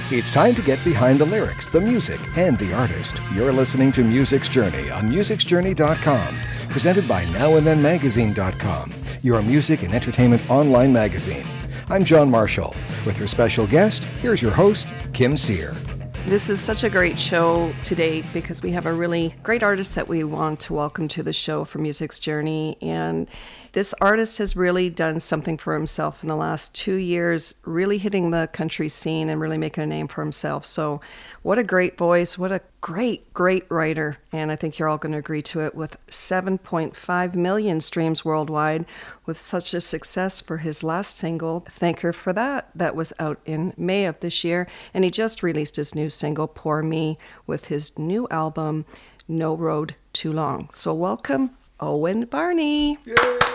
It's time to get behind the lyrics, the music, and the artist. You're listening to Music's Journey on musicsjourney.com, presented by NowAndThenMagazine.com, your music and entertainment online magazine. I'm John Marshall. With her special guest, here's your host, Kim Sear. This is such a great show today because we have a really great artist that we want to welcome to the show for Music's Journey. And this artist has really done something for himself in the last 2 years, really hitting the country scene and really making a name for himself. So what a great voice, what a great, great writer. And I think you're all going to agree to it with 7.5 million streams worldwide, with such a success for his last single, Thank Her For That. That was out in May of this year. And he just released his new single, Poor Me, with his new album, No Road Too Long. So welcome, Owen Barney. Yay.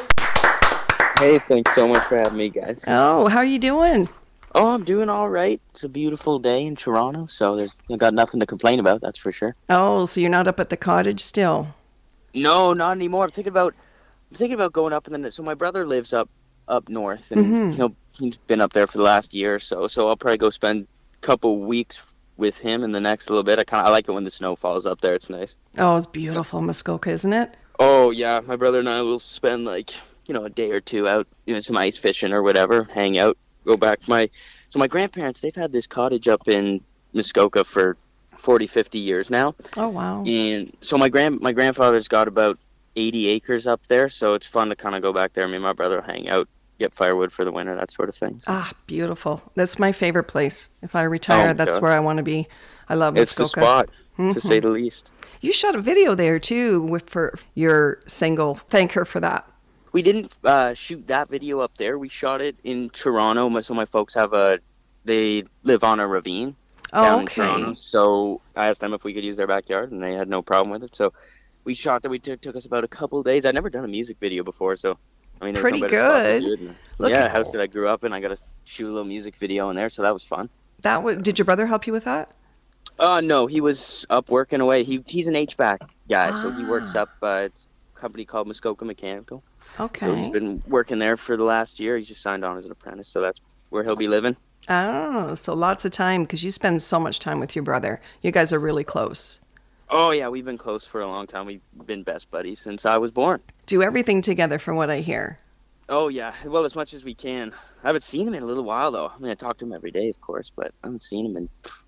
Hey, thanks so much for having me, guys. Oh, how are you doing? Oh, I'm doing all right. It's a beautiful day in Toronto, so I've got nothing to complain about, that's for sure. Oh, so you're not up at the cottage still? No, not anymore. I'm thinking about going up, and then so my brother lives up north, and he's been up there for the last year or so. So I'll probably go spend a couple weeks with him in the next little bit. I like it when the snow falls up there. It's nice. Oh, it's beautiful, Muskoka, isn't it? Oh yeah, my brother and I will spend a day or two out, some ice fishing or whatever, hang out, go back. My grandparents, they've had this cottage up in Muskoka for 40, 50 years now. Oh, wow. And so my grandfather's got about 80 acres up there, so it's fun to kind of go back there. Me and my brother will hang out, get firewood for the winter, that sort of thing. So. Ah, beautiful. That's my favorite place. If I retire, that's where I want to be. I love Muskoka. It's the spot, to say the least. You shot a video there, too, for your single, Thank Her For That. We didn't shoot that video up there. We shot it in Toronto. So my folks they live on a ravine down in Toronto. So I asked them if we could use their backyard, and they had no problem with it. So we shot that. We took us about a couple of days. I'd never done a music video before, so I mean, pretty good. House that I grew up in. I got to shoot a little music video in there, so that was fun. Did your brother help you with that? No, he was up working away. He's an HVAC guy, so he works up. It's a company called Muskoka Mechanical. Okay. So he's been working there for the last year. He's just signed on as an apprentice, so that's where he'll be living. Oh, so lots of time, because you spend so much time with your brother. You guys are really close. Oh, yeah, we've been close for a long time. We've been best buddies since I was born. Do everything together, from what I hear. Oh, yeah. Well, as much as we can. I haven't seen him in a little while, though. I mean, I talk to him every day, of course, but I haven't seen him in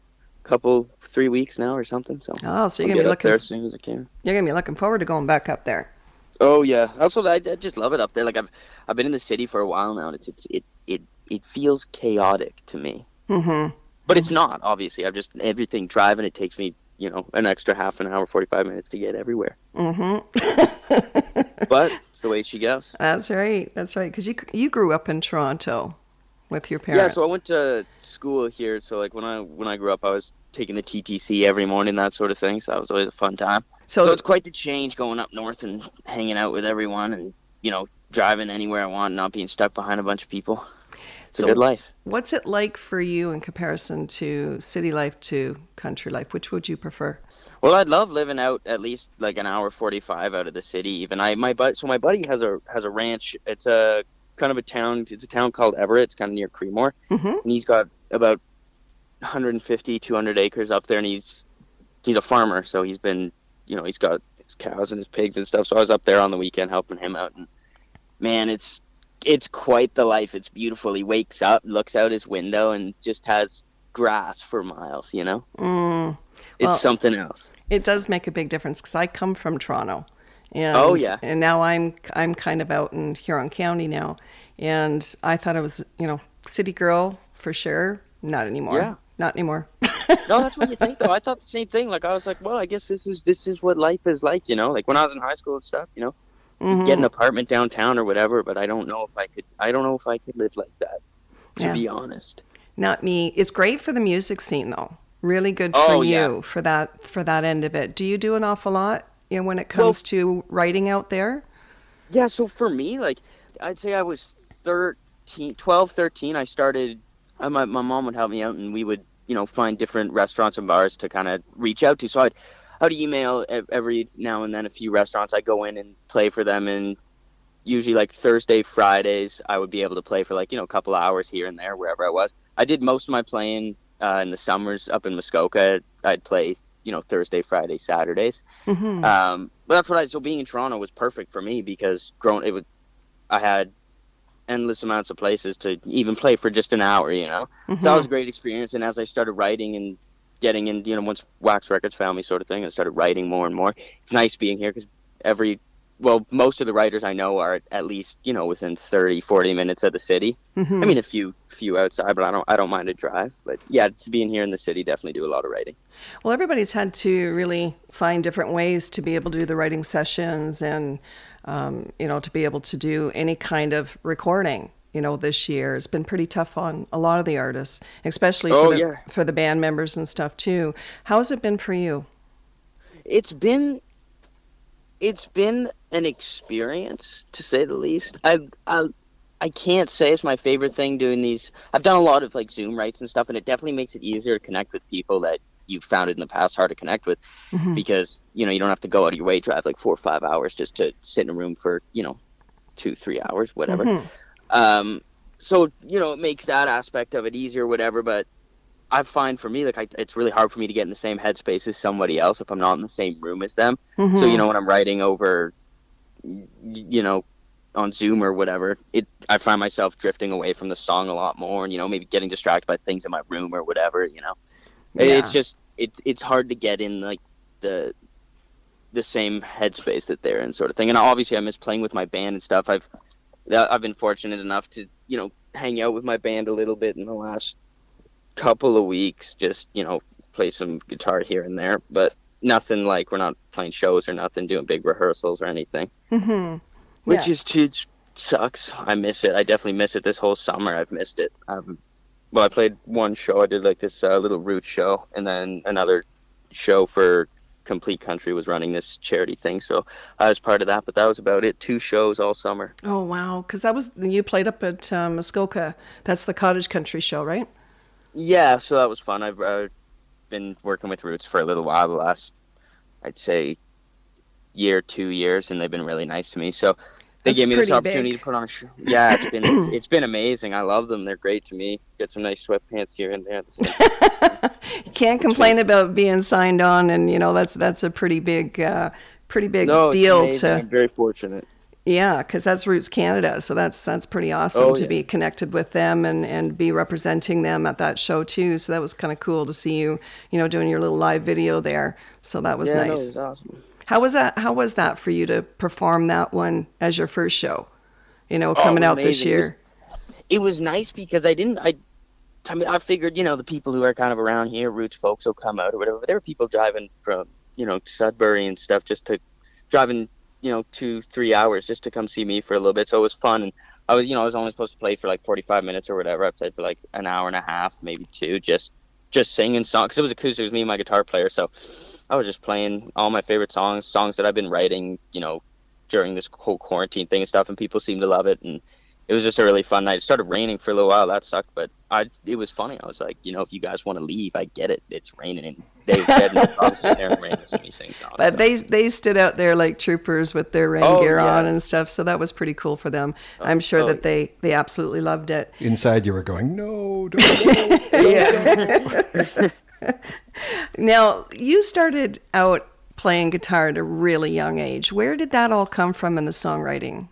3 weeks now or something. So you're going to be looking there as soon as I can. You're going to be looking forward to going back up there. Oh yeah. Also, I just love it up there. Like I've been in the city for a while now, and it feels chaotic to me. Mm-hmm. But it's not, obviously. Everything driving. It takes me, an extra half an hour, 45 minutes to get everywhere. Mm-hmm. But it's the way she goes. That's right. Because you grew up in Toronto with your parents. Yeah. So I went to school here. So when I grew up, I was taking the TTC every morning, that sort of thing. So that was always a fun time. So it's quite the change going up north and hanging out with everyone and, driving anywhere I want and not being stuck behind a bunch of people. It's a good life. What's it like for you in comparison to city life to country life? Which would you prefer? Well, I'd love living out at least an hour 45 out of the city even. My buddy has a ranch. It's a kind of a town. It's a town called Everett. It's kind of near Creemore. Mm-hmm. And he's got about 150, 200 acres up there, and he's a farmer, so he's been he's got his cows and his pigs and stuff. So I was up there on the weekend helping him out, and man, it's quite the life. It's beautiful. He wakes up, looks out his window, and just has grass for miles. It's something else. It does make a big difference because I come from Toronto, and and now I'm kind of out in Huron County now, and I thought I was city girl for sure. Not anymore. Yeah. Not anymore. No, that's what you think, though. I thought the same thing. I was like, well, I guess this is what life is like, Like when I was in high school and stuff, Mm-hmm. Get an apartment downtown or whatever. But I don't know if I could. I don't know if I could live like that. To be honest. Not me. It's great for the music scene, though. Really good for you for that end of it. Do you do an awful lot, when it comes to writing out there? Yeah. So for me, I'd say I was 12, 13. I started. My mom would help me out, and we would, find different restaurants and bars to kind of reach out to. So I'd email every now and then a few restaurants. I'd go in and play for them, and usually Thursday, Fridays, I would be able to play for a couple of hours here and there, wherever I was. I did most of my playing in the summers up in Muskoka, I'd play, Thursday, Friday, Saturdays. Mm-hmm. But that's so being in Toronto was perfect for me because I had endless amounts of places to even play for just an hour, Mm-hmm. So that was a great experience. And as I started writing and getting in, once Wax Records found me, sort of thing, and started writing more and more, it's nice being here because most of the writers I know are at least, within 30, 40 minutes of the city. Mm-hmm. I mean, a few outside, but I don't mind a drive. But yeah, being here in the city, definitely do a lot of writing. Well, everybody's had to really find different ways to be able to do the writing sessions and, to be able to do any kind of recording. This year it's been pretty tough on a lot of the artists, especially for the band members and stuff too. How has it been for you? It's been an experience, to say the least. I can't say it's my favorite thing doing these. I've done a lot of like Zoom writes and stuff, and it definitely makes it easier to connect with people that you've found it in the past hard to connect with, mm-hmm. because you don't have to go out of your way, drive like 4 or 5 hours just to sit in a room for 2-3 hours, whatever. Mm-hmm. So it makes that aspect of it easier, whatever. But I find for me, it's really hard for me to get in the same headspace as somebody else if I'm not in the same room as them. Mm-hmm. So when I'm writing over, on Zoom or whatever, I find myself drifting away from the song a lot more, and maybe getting distracted by things in my room or whatever. Yeah. It's just it's hard to get in like the same headspace that they're in, sort of thing. And obviously I miss playing with my band and stuff. I've been fortunate enough to hang out with my band a little bit in the last couple of weeks, just play some guitar here and there, but nothing like, we're not playing shows or nothing, doing big rehearsals or anything. Mm-hmm. Which sucks. I miss it. I definitely miss it. This whole summer I've missed it. I played one show. I did like this little Roots show, and then another show for Complete Country was running this charity thing, so I was part of that, but that was about it. 2 shows all summer. Oh wow, because you played up at Muskoka. That's the Cottage Country show, right? Yeah, so that was fun. I've been working with Roots for a little while, the last, I'd say, 2 years, and they've been really nice to me. So they gave me this opportunity to put on a show. Yeah, it's been amazing. I love them. They're great to me. Get some nice sweatpants here and there. You can't complain about being signed on, and that's a pretty big deal. I'm very fortunate. Yeah, because that's Roots Canada, so that's pretty awesome to be connected with them and be representing them at that show too. So that was kind of cool to see you, doing your little live video there. So that was nice. No, it was awesome. How was that for you to perform that one as your first show? Coming out this year. It was nice because I figured, the people who are kind of around here, Roots folks, will come out or whatever. But there were people driving from, Sudbury and stuff, driving 2-3 hours just to come see me for a little bit. So it was fun. And I was only supposed to play for like 45 minutes or whatever. I played for like an hour and a half, maybe 2, just singing songs. 'Cause it was acoustic. It was me and my guitar player. So I was just playing all my favorite songs that I've been writing, during this whole quarantine thing and stuff. And people seemed to love it. And it was just a really fun night. It started raining for a little while. That sucked, but it was funny. I was like, if you guys want to leave, I get it. It's raining, and they had no problem sitting there and raining to me sing songs. But they stood out there like troopers with their rain gear on and stuff. So that was pretty cool for them. I'm sure that they absolutely loved it. Inside, you were going, no, don't go. Now, you started out playing guitar at a really young age. Where did that all come from in the songwriting?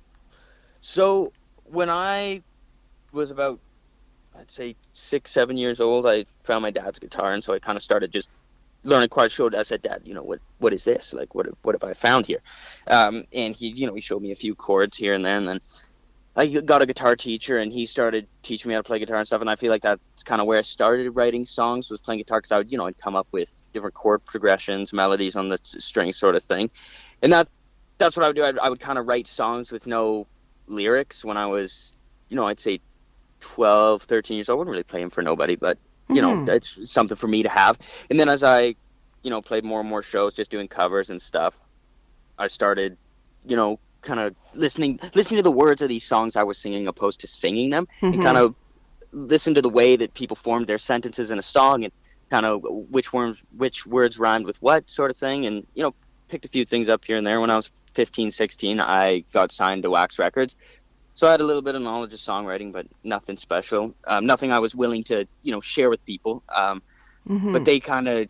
So when I was about, I'd say 6-7 years old, I found my dad's guitar, and so I kind of started just learning chords. I said, Dad, what is this? Like, what have I found here? And he showed me a few chords here and there, and then I got a guitar teacher, and he started teaching me how to play guitar and stuff. And I feel like that's kind of where I started writing songs, was playing guitar, because I would, I'd come up with different chord progressions, melodies on the string, sort of thing. And that's what I would do. I would kind of write songs with no lyrics when I was, I'd say 12, 13 years old. I wouldn't really play them for nobody, but it's something for me to have. And then as I, played more and more shows, just doing covers and stuff, I started, kind of listening to the words of these songs I was singing opposed to singing them, and kind of listen to the way that people formed their sentences in a song, and kind of which words rhymed with what, sort of thing. And, picked a few things up here and there. When I was 15, 16, I got signed to Wax Records. So I had a little bit of knowledge of songwriting, but nothing special. Nothing I was willing to, share with people. But they kind of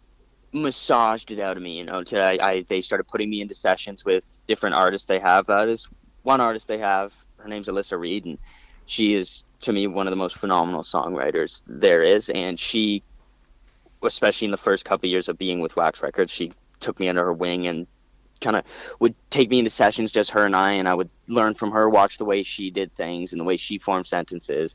massaged it out of me, they started putting me into sessions with different artists they have. There's one artist they have, her name's Alyssa Reed, and she is, to me, one of the most phenomenal songwriters there is. And she, especially in the first couple of years of being with Wax Records, she took me under her wing and kind of would take me into sessions, just her and I would learn from her, watch the way she did things and the way she formed sentences,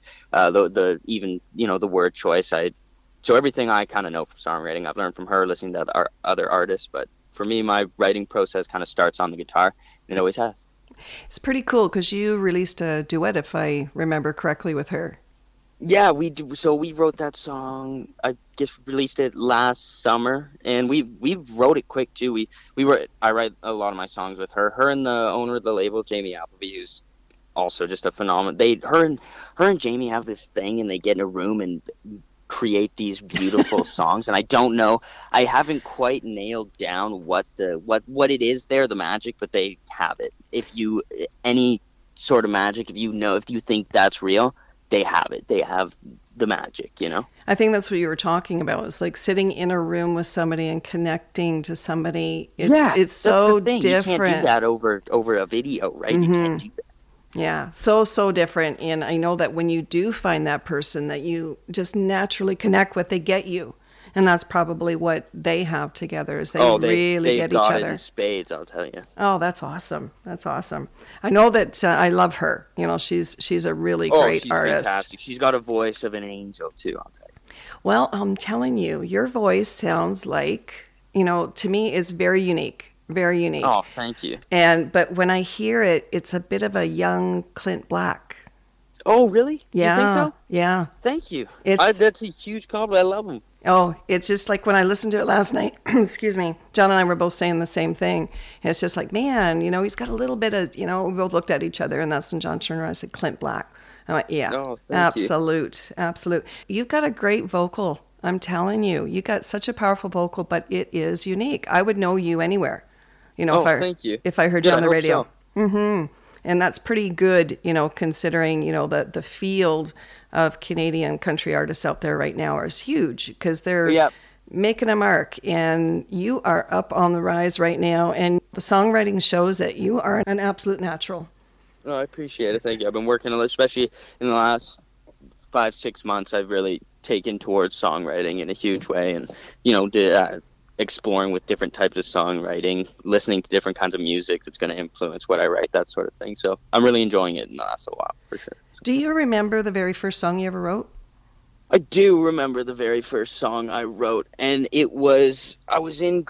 even the word choice. So everything I kind of know from songwriting, I've learned from her, listening to other artists. But for me, my writing process kind of starts on the guitar, and it always has. It's pretty cool because you released a duet, if I remember correctly, with her. Yeah, we do. So we wrote that song. I guess released it last summer, and we wrote it quick too. I write a lot of my songs with her. Her and the owner of the label, Jamie Appleby, who's also just a phenomenon. Her and Jamie have this thing, and they get in a room and create these beautiful songs. And I haven't quite nailed down what it is there, the magic, but they have it. Any sort of magic, if you think that's real, they have it. They have the magic, I think that's what you were talking about. It's like sitting in a room with somebody and connecting to somebody. It's so different. You can't do that over a video, right? You can't do that. Yeah, so different. And I know that when you do find that person that you just naturally connect with, they get you. And that's probably what they have together, is they really get each other. It in spades, I'll tell you. Oh, that's awesome. That's awesome. I know that I love her. She's a really great artist. Fantastic. She's got a voice of an angel too, I'll tell you. Well, I'm telling you, your voice sounds like, to me, is very unique. Very unique. Oh, thank you. But when I hear it, it's a bit of a young Clint Black. Oh, really? Yeah. You think so? Yeah. Thank you. That's a huge compliment. I love him. Oh, it's just like when I listened to it last night, excuse me, John and I were both saying the same thing. And it's just like, man, he's got a little bit of, we both looked at each other, and that's when John Turner, I said, Clint Black. I went, yeah, absolute. You've got a great vocal. I'm telling you, you got such a powerful vocal, but it is unique. I would know you anywhere. Thank you. If I heard you on the radio. So. Mm-hmm. And that's pretty good, considering, the field of Canadian country artists out there right now is huge, because they're making a mark, and you are up on the rise right now. And the songwriting shows that you are an absolute natural. Oh, I appreciate it. Thank you. I've been working, especially in the last 5-6 months, I've really taken towards songwriting in a huge way, and, exploring with different types of songwriting, listening to different kinds of music that's going to influence what I write, that sort of thing. So I'm really enjoying it in the last while, for sure. Do you remember the very first song you ever wrote? I do remember the very first song I wrote, and I was in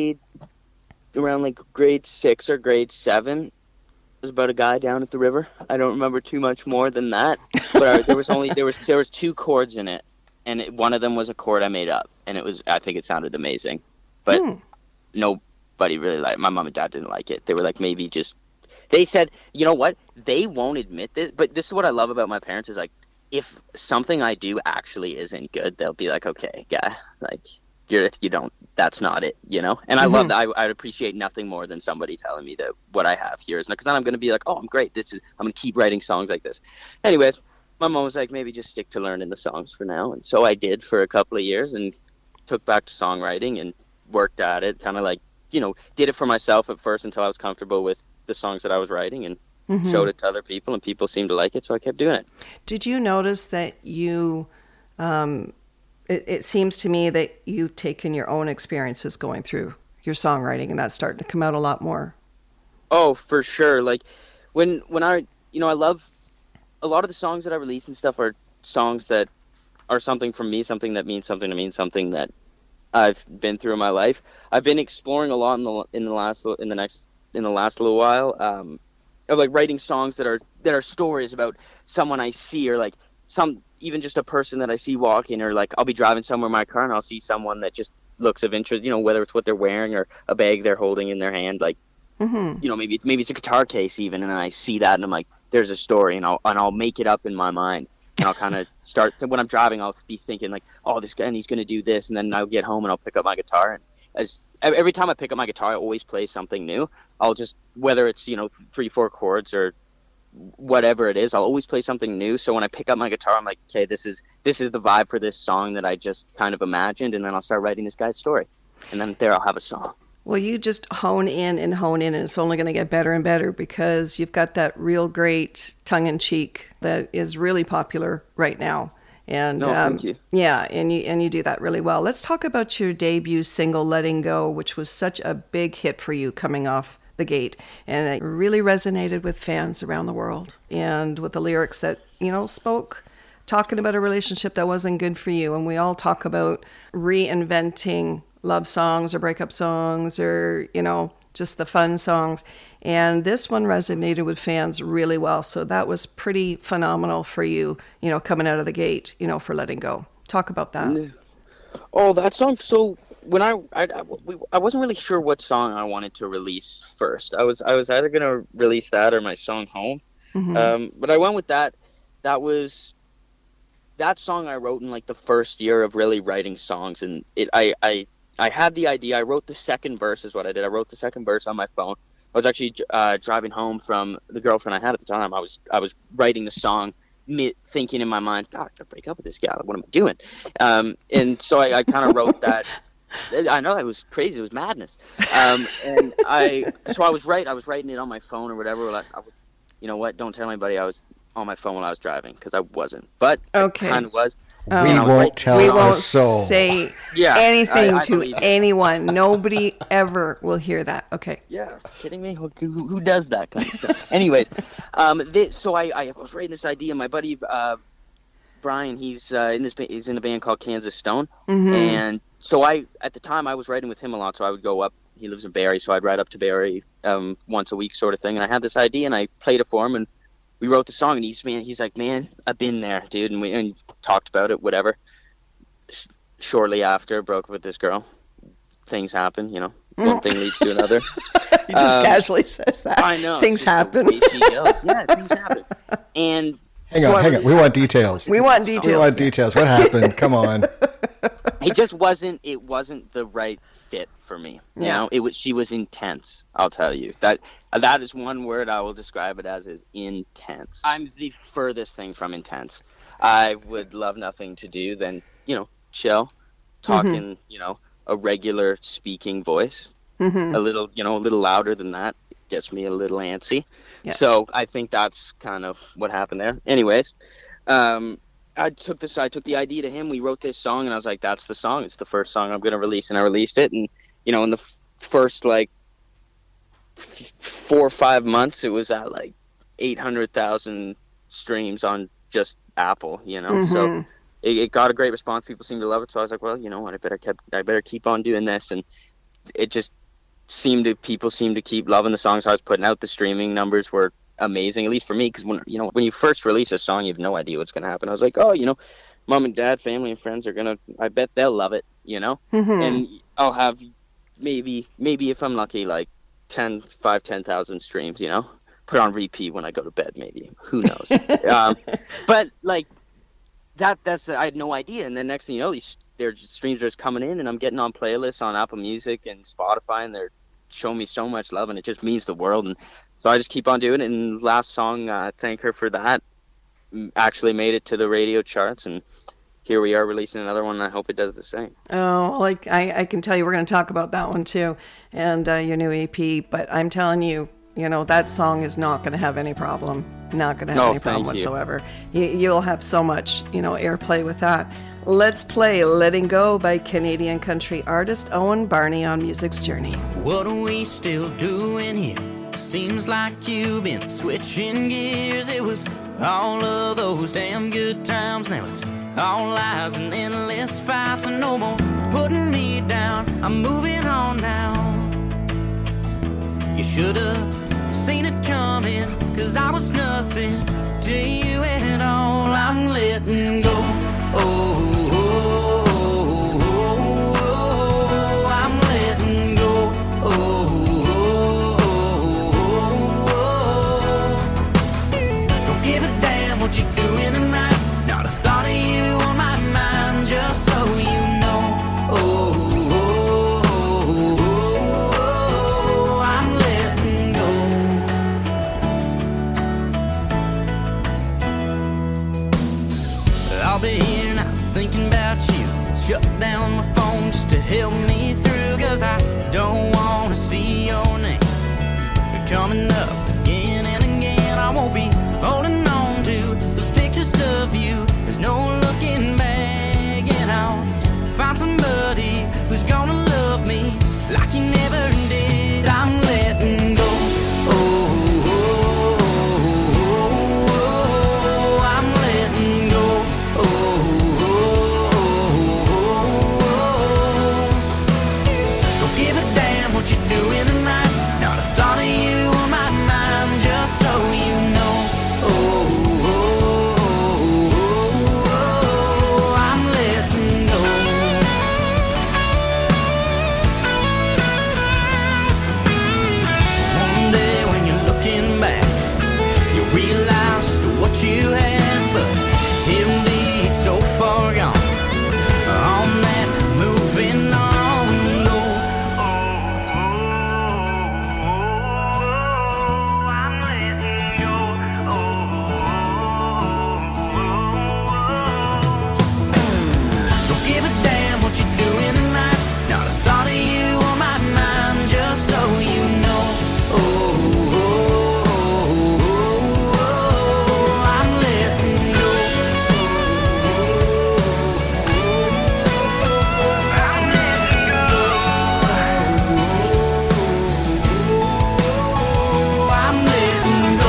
around grade 6 or grade 7. It was about a guy down at the river. I don't remember too much more than that, but there was 2 chords in it, and one of them was a chord I made up, and I think it sounded amazing. But nobody really liked it. My mom and dad didn't like it. They were like, maybe just... They said, you know what? They won't admit this, but this is what I love about my parents, is if something I do actually isn't good, they'll be like, okay, guy, you don't, that's not it, And I love that. I'd appreciate nothing more than somebody telling me that what I have here is not, because then I'm going to be like, oh, I'm great. I'm going to keep writing songs like this. Anyways, my mom was like, maybe just stick to learning the songs for now. And so I did for a couple of years, and took back to songwriting and worked at it, kind of did it for myself at first until I was comfortable with the songs that I was writing, and showed it to other people, and people seemed to like it, so I kept doing it. Did you notice that you, it seems to me that you've taken your own experiences going through your songwriting, and that's starting to come out a lot more? Oh, for sure. When I love a lot of the songs that I release and stuff are songs that are something from me, something that means something to me, something that I've been through in my life. I've been exploring a lot in the last little while, of writing songs that are stories about someone I see, or even just a person that I see walking, or I'll be driving somewhere in my car and I'll see someone that just looks of interest, whether it's what they're wearing or a bag they're holding in their hand, maybe it's a guitar case even, and I see that and I'm like, there's a story, and I'll make it up in my mind. And I'll kind of start, when I'm driving, I'll be thinking oh, this guy, and he's going to do this. And then I'll get home and I'll pick up my guitar. And every time I pick up my guitar, I always play something new. I'll just, whether it's, 3-4 chords or whatever it is. I'll always play something new. So when I pick up my guitar, I'm like, okay, this is the vibe for this song that I just kind of imagined, and then I'll start writing this guy's story, and then there I'll have a song. Well, you just hone in, and it's only going to get better and better because you've got that real great tongue-in-cheek that is really popular right now. And thank you. Yeah, and you do that really well. Let's talk about your debut single, Letting Go, which was such a big hit for you coming off the gate, and it really resonated with fans around the world, and with the lyrics that spoke, talking about a relationship that wasn't good for you. And we all talk about reinventing love songs or breakup songs, or just the fun songs, and this one resonated with fans really well. So that was pretty phenomenal for you, coming out of the gate, for Letting Go. Talk about that. Oh, that song. So when I wasn't really sure what song I wanted to release first. I was either gonna release that or my song Home, but I went with that. That song I wrote in like the first year of really writing songs, and I had the idea. I wrote the second verse is what I did. I wrote the second verse on my phone. I was actually driving home from the girlfriend I had at the time. I was writing the song, thinking in my mind, God, I gotta break up with this gal. What am I doing? And so I kind of wrote that. I know, it was crazy. It was madness. And I was writing it on my phone or whatever. Like, you know what? Don't tell anybody I was on my phone while I was driving, because I wasn't. But okay. I kind of was. We won't tell a soul. Say anything to anyone. Nobody ever will hear that. Okay. Yeah, kidding me? Who does that kind of stuff? Anyways, so I was writing this idea. My buddy Brian, he's in a band called Kansas Stone, and so at the time I was writing with him a lot. So I would go up. He lives in Barrie, so I'd ride up to Barrie once a week, sort of thing. And I had this idea, and I played it for him, and we wrote the song. And he's like, man, I've been there, dude, and we talked about it, whatever. Shortly after, broke up with this girl. Things happen, one thing leads to another. He just casually says that. I know. Things happen. Yeah, things happen. And hang on. We want details. We want details. What happened? Come on. It wasn't the right fit for me. She was intense. I'll tell you that is one word I will describe it as, is intense. I'm the furthest thing from intense. I would love nothing to do than, chill, talking, a regular speaking voice, a little louder than that gets me a little antsy. Yeah. So I think that's kind of what happened there. Anyways, I took the idea to him. We wrote this song, and I was like, that's the song. It's the first song I'm going to release. And I released it. And, in the first 4 or 5 months, it was at 800,000 streams on just Apple, So it got a great response. People seemed to love it. So I was like, well, you know what? I better keep on doing this. And it just people seemed to keep loving the songs I was putting out. The streaming numbers were amazing, at least for me, because when you first release a song, you have no idea what's going to happen. I was like, mom and dad, family and friends I bet they'll love it, and I'll have maybe if I'm lucky, 10,000 streams, put on repeat when I go to bed, maybe, who knows. But that's I had no idea. And then next thing you know, their streams are just coming in, and I'm getting on playlists on Apple Music and Spotify, and they're showing me so much love, and it just means the world. And so I just keep on doing it. And last song, Thank Her for That, actually made it to the radio charts. And here we are releasing another one, and I hope it does the same. Oh, I can tell you we're going to talk about that one too, and your new EP. But I'm telling you, that song is not going to have any problem. Not going to have any problem whatsoever. You'll have so much, airplay with that. Let's play Letting Go by Canadian country artist Owen Barney on Music's Journey. What are we still doing here? Seems like you've been switching gears. It was all of those damn good times. Now it's all lies and endless fights, and no more putting me down. I'm moving on now. You should have seen it coming, 'cause I was nothing to you at all. I'm letting go. Oh. What you doing tonight? Not a thought of you on my mind, just so you know. I'm letting go. shut down my phone just to help me through, 'cause I don't want to see your name coming up again and again. I won't be holding on to those pictures of you. There's no looking back, and I'll find somebody who's gonna love me like you never did. I'm letting go. I'm letting go. Don't give a damn what you're doing tonight. Not a thought of you on my mind, just so you know. I'm letting go. One day when you're looking back, you realize what you had, but it'll be so far gone. On that, moving on, no. I'm letting go. Don't give a damn what you're doing tonight. Not a thought of you on my mind, just so you know. I'm letting go. I'm letting go. I'm letting go.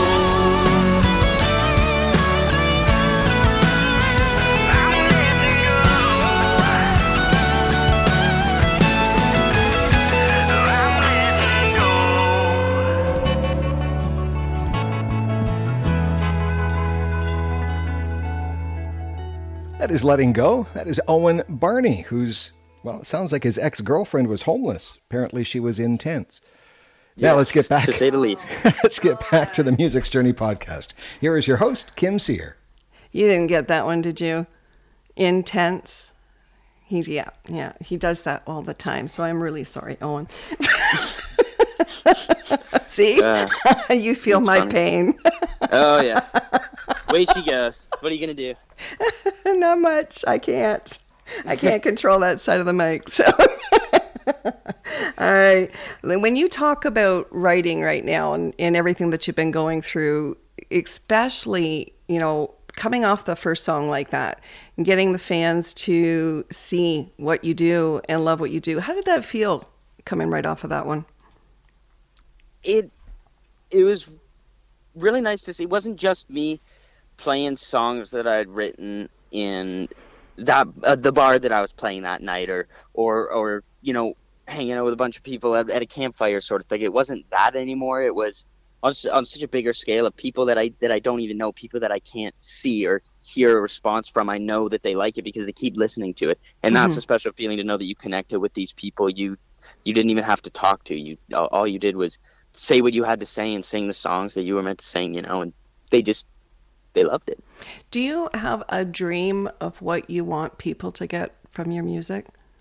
That is Letting Go. That is Owen Barney, who's, well, it sounds like his ex-girlfriend was homeless. Apparently she was intense. Now let's get back. To say the least. Let's get back to the Music's Journey podcast. Here is your host, Kim Sear. You didn't get that one, did you? Intense. He does that all the time. So I'm really sorry, Owen. See, you feel my funny. pain. Oh, yeah. Way she goes. What are you going to do? Not much. I can't control that side of the mic. So, all right. When you talk about writing right now and everything that you've been going through, especially, coming off the first song like that and getting the fans to see what you do and love what you do, how did that feel coming right off of that one? It was really nice to see. It wasn't just me playing songs that I'd written in that the bar that I was playing that night, or hanging out with a bunch of people at a campfire sort of thing. It wasn't that anymore. It was on such a bigger scale of people that I don't even know, people that I can't see or hear a response from. I know that they like it because they keep listening to it, and that's a special feeling to know that you connected with these people you didn't even have to talk to. All you did was say what you had to say and sing the songs that you were meant to sing, and they loved it. Do you have a dream of what you want people to get from your music?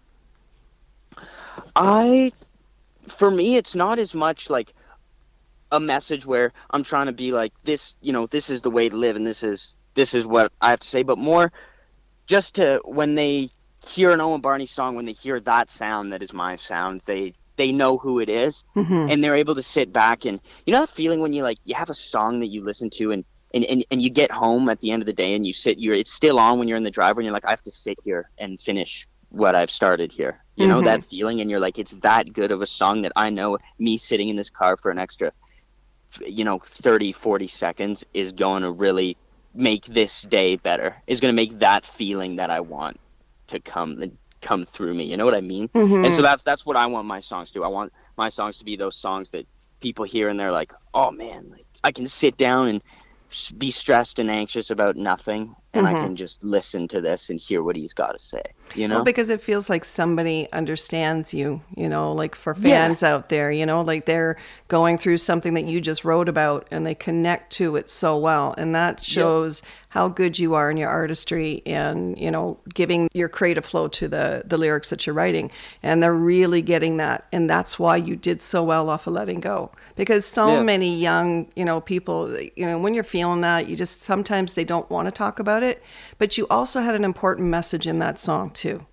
For me, it's not as much like a message where I'm trying to be like this, this is the way to live and this is what I have to say, but more just to, when they hear an Owen Barney song, when they hear that sound that is my sound, they know who it is, and they're able to sit back and, that feeling when you have a song that you listen to and you get home at the end of the day and it's still on when you're in the driver and you're like, I have to sit here and finish what I've started here. That feeling, and you're like, it's that good of a song that I know me sitting in this car for an extra, 30, 40 seconds is going to really make this day better, is going to make that feeling that I want to come through me. You know what I mean? And so that's what I want my songs to do. I want my songs to be those songs that people hear and they're like, oh man, like I can sit down and be stressed and anxious about nothing, and I can just listen to this and hear what he's got to say, Well, because it feels like somebody understands you, like for fans out there, like they're going through something that you just wrote about and they connect to it so well. And that shows how good you are in your artistry and, giving your creative flow to the lyrics that you're writing. And they're really getting that. And that's why you did so well off of Letting Go. Because so many young, people, when you're feeling that, you just, sometimes they don't want to talk about it. But you also had an important message in that song too.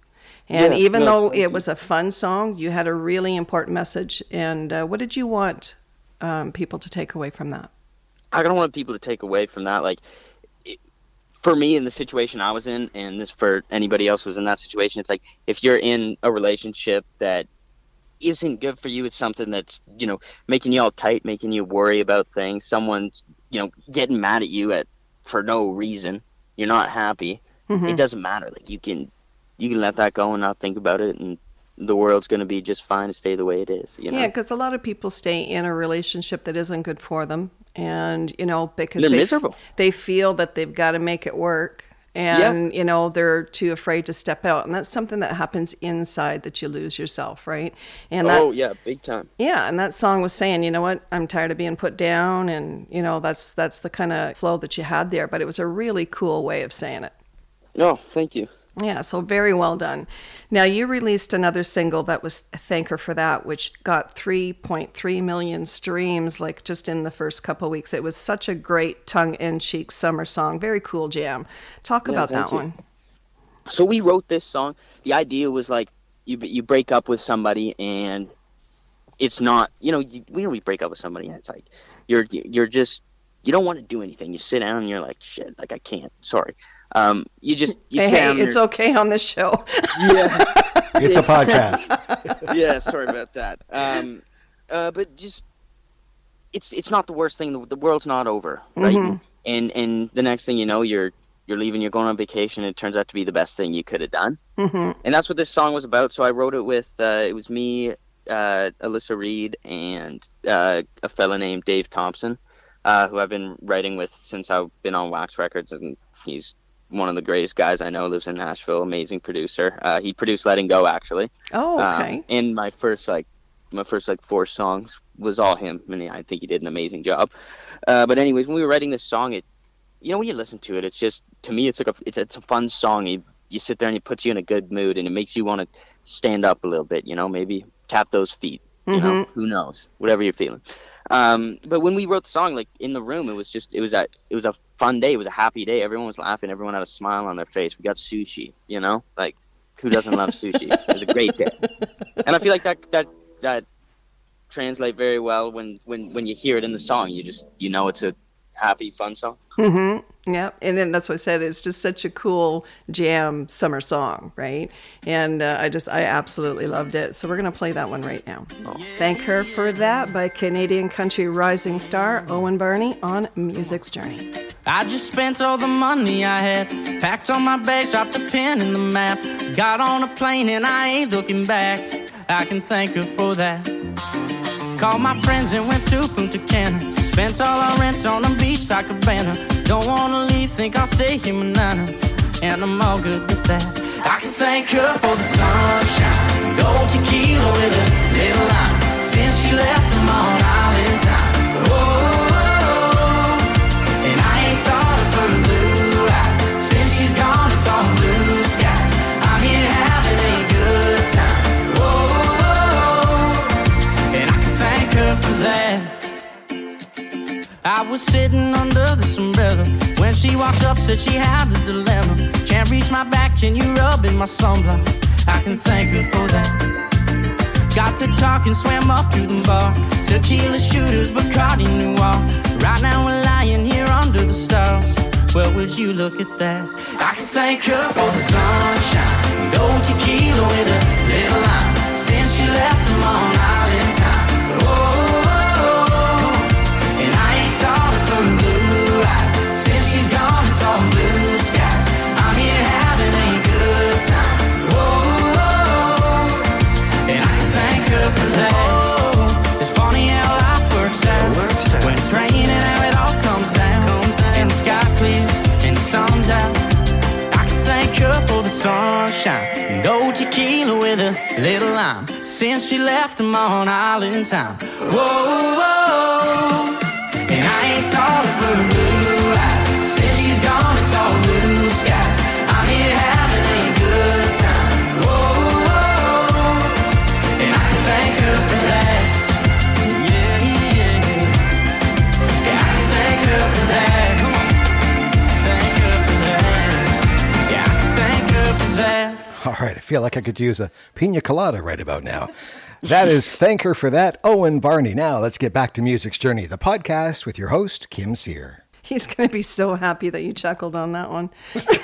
And Yeah, even no, though thank you. it was a fun song, you had a really important message. And what did you want people to take away from that? I don't want people to take away from that. Like, for me, in the situation I was in, and this for anybody else who was in that situation, it's like, if you're in a relationship that isn't good for you, it's something that's, you know, making you all tight, making you worry about things, someone's, you know, getting mad at you for no reason, you're not happy, it doesn't matter. Like, you can let that go and not think about it, and the world's going to be just fine to stay the way it is, you know? Yeah, because a lot of people stay in a relationship that isn't good for them. And, you know, because they're miserable. They feel that they've got to make it work. And, you know, they're too afraid to step out. And that's something that happens inside, that you lose yourself, right? And Yeah, big time. Yeah, and that song was saying, you know what, I'm tired of being put down. And, you know, that's the kind of flow that you had there. But it was a really cool way of saying it. Oh, thank you. Yeah, so very well done. Now, you released another single that was Thank Her For That, which got 3.3 million streams, like just in the first couple of weeks. It was such a great tongue-in-cheek summer song. Very cool jam. Talk about that one. So we wrote this song. The idea was like, you break up with somebody, and it's not, you know, we break up with somebody, and it's like, you're just, you don't want to do anything. You sit down and you're like, shit, like, I can't, sorry. You hey, it's okay on this show. Yeah. It's a podcast. Yeah, sorry about that. But just, it's not the worst thing. The world's not over, right? And the next thing you know, you're leaving, you're going on vacation, and it turns out to be the best thing you could have done. And that's what this song was about. So I wrote it with, it was me, Alyssa Reed, and a fella named Dave Thompson, who I've been writing with since I've been on Wax Records, and he's one of the greatest guys I know, lives in Nashville, amazing producer. He produced Letting Go, actually. Oh, okay. And my first 4 songs was all him, and I think he did an amazing job. But anyways, when we were writing this song, it, you know, when you listen to it, it's just, to me, it's like it's a fun song. You sit there and it puts you in a good mood, and it makes you want to stand up a little bit, you know, maybe tap those feet, you know, who knows, whatever you're feeling. But when we wrote the song, like, in the room, it was a fun day. It was a happy day. Everyone was laughing. Everyone had a smile on their face. We got sushi, you know, like, who doesn't love sushi? It was a great day. And I feel like that translate very well when you hear it in the song. You know it's a happy, fun song. Yeah, and then that's what I said. It's just such a cool jam summer song, right? And I absolutely loved it. So we're going to play that one right now. Thank Her For That by Canadian country rising star Owen Barney on Music's Journey. I just spent all the money I had, packed all my bags, dropped a pin in the map, got on a plane and I ain't looking back. I can thank her for that. Called my friends and went to Punta Cana, spent all our rent on the beach like a banner. Don't wanna leave, think I'll stay here manana, and I'm all good with that. I can thank her for the sunshine, gold tequila with a little lime, since she left them on island time. And I ain't thought of her blue eyes, since she's gone it's all blue skies. I'm here having a good time. And I can thank her for that. I was sitting under this umbrella when she walked up, said she had a dilemma. Can't reach my back, can you rub in my sunblock? I can thank her for that. Got to talking, swam up to the bar, tequila shooters, Bacardi Noir. Right now we're lying here under the stars. Well, would you look at that? I can thank her for the sunshine, gold tequila with a little lime, since she left them on island time. And I ain't thought of her blue eyes, since she's gone it's all blue skies. I'm here having a good time. And I can thank her for that. It's funny how life works out, when it's raining how it all comes down, and the sky clears and the sun's out. I can thank her for the sunshine, gold tequila with a little lime, since she left them on island time. And I ain't thought of her blue eyes, since she's gone it's all blue skies. I'm here having a good time. And I can thank her for that. Yeah. Yeah, I can thank her for that. Thank her for that. Yeah, I can thank her for that. All right, I feel like I could use a pina colada right about now. That is Thank Her For That, Owen Barney. Now let's get back to Music's Journey, the podcast with your host, Kim Sear. He's going to be so happy that you chuckled on that one.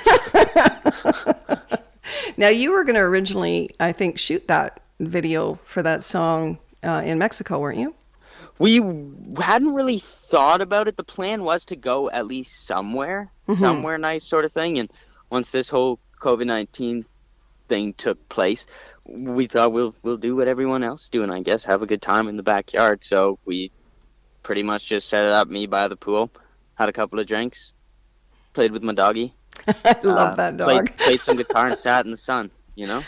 Now, you were going to originally, I think, shoot that video for that song in Mexico, weren't you? We hadn't really thought about it. The plan was to go at least somewhere nice sort of thing. And once this whole COVID-19 thing took place, we thought we'll do what everyone else is doing, I guess, have a good time in the backyard. So we pretty much just set it up, me by the pool, had a couple of drinks, played with my doggy. I love that dog. Played some guitar and sat in the sun, you know?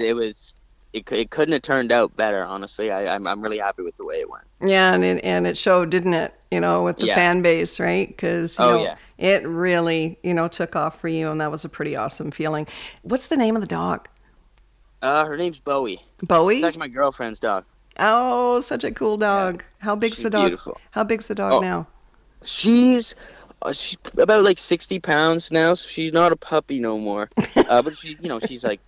It couldn't have turned out better, honestly. I'm really happy with the way it went. Yeah, and it showed, didn't it? You know, with the fan base, right? Because it really, took off for you, and that was a pretty awesome feeling. What's the name of the dog? Her name's Bowie. Bowie? It's actually my girlfriend's dog. Oh, such a cool dog. Yeah. How big's the dog? Beautiful. How big's the dog now? She's about like 60 pounds now, so she's not a puppy no more. But she's like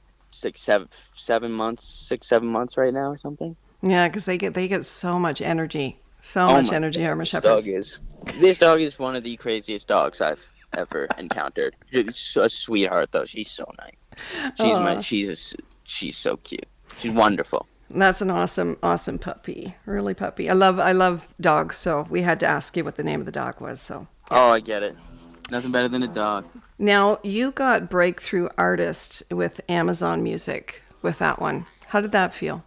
7 months right now or something. Yeah, because they get so much energy, energy. Herman Shepherds. This dog is one of the craziest dogs I've ever encountered. She's a sweetheart though. She's so nice. She's so cute. She's wonderful. That's an awesome puppy. Really puppy. I love dogs, so we had to ask you what the name of the dog was. So. Yeah. Oh, I get it. Nothing better than a dog. Now, you got Breakthrough Artist with Amazon Music with that one. How did that feel?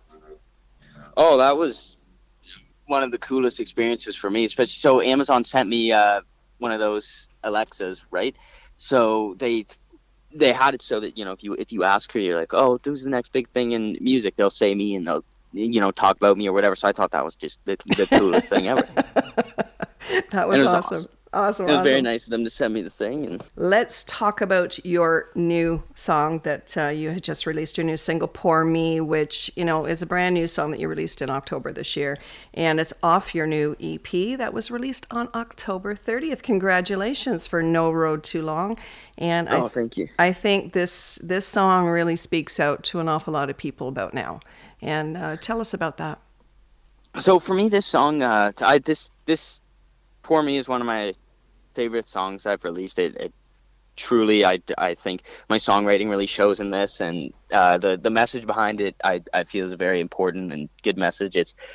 Oh, that was one of the coolest experiences for me, especially. So Amazon sent me one of those Alexas, right? So they had it so that, if you ask her, you're like, oh, who's the next big thing in music? They'll say me and they'll, talk about me or whatever. So I thought that was just the coolest thing ever. That was awesome. Awesome. It was very nice of them to send me the thing. Let's talk about your new song that you had just released, your new single, Poor Me, which, is a brand new song that you released in October this year. And it's off your new EP that was released on October 30th. Congratulations for No Road Too Long. And thank you. I think this song really speaks out to an awful lot of people about now. And tell us about that. So for me, this song, this Poor Me is one of my favorite songs I've released. It truly, I think my songwriting really shows in this, and the message behind it, I feel is a very important and good message.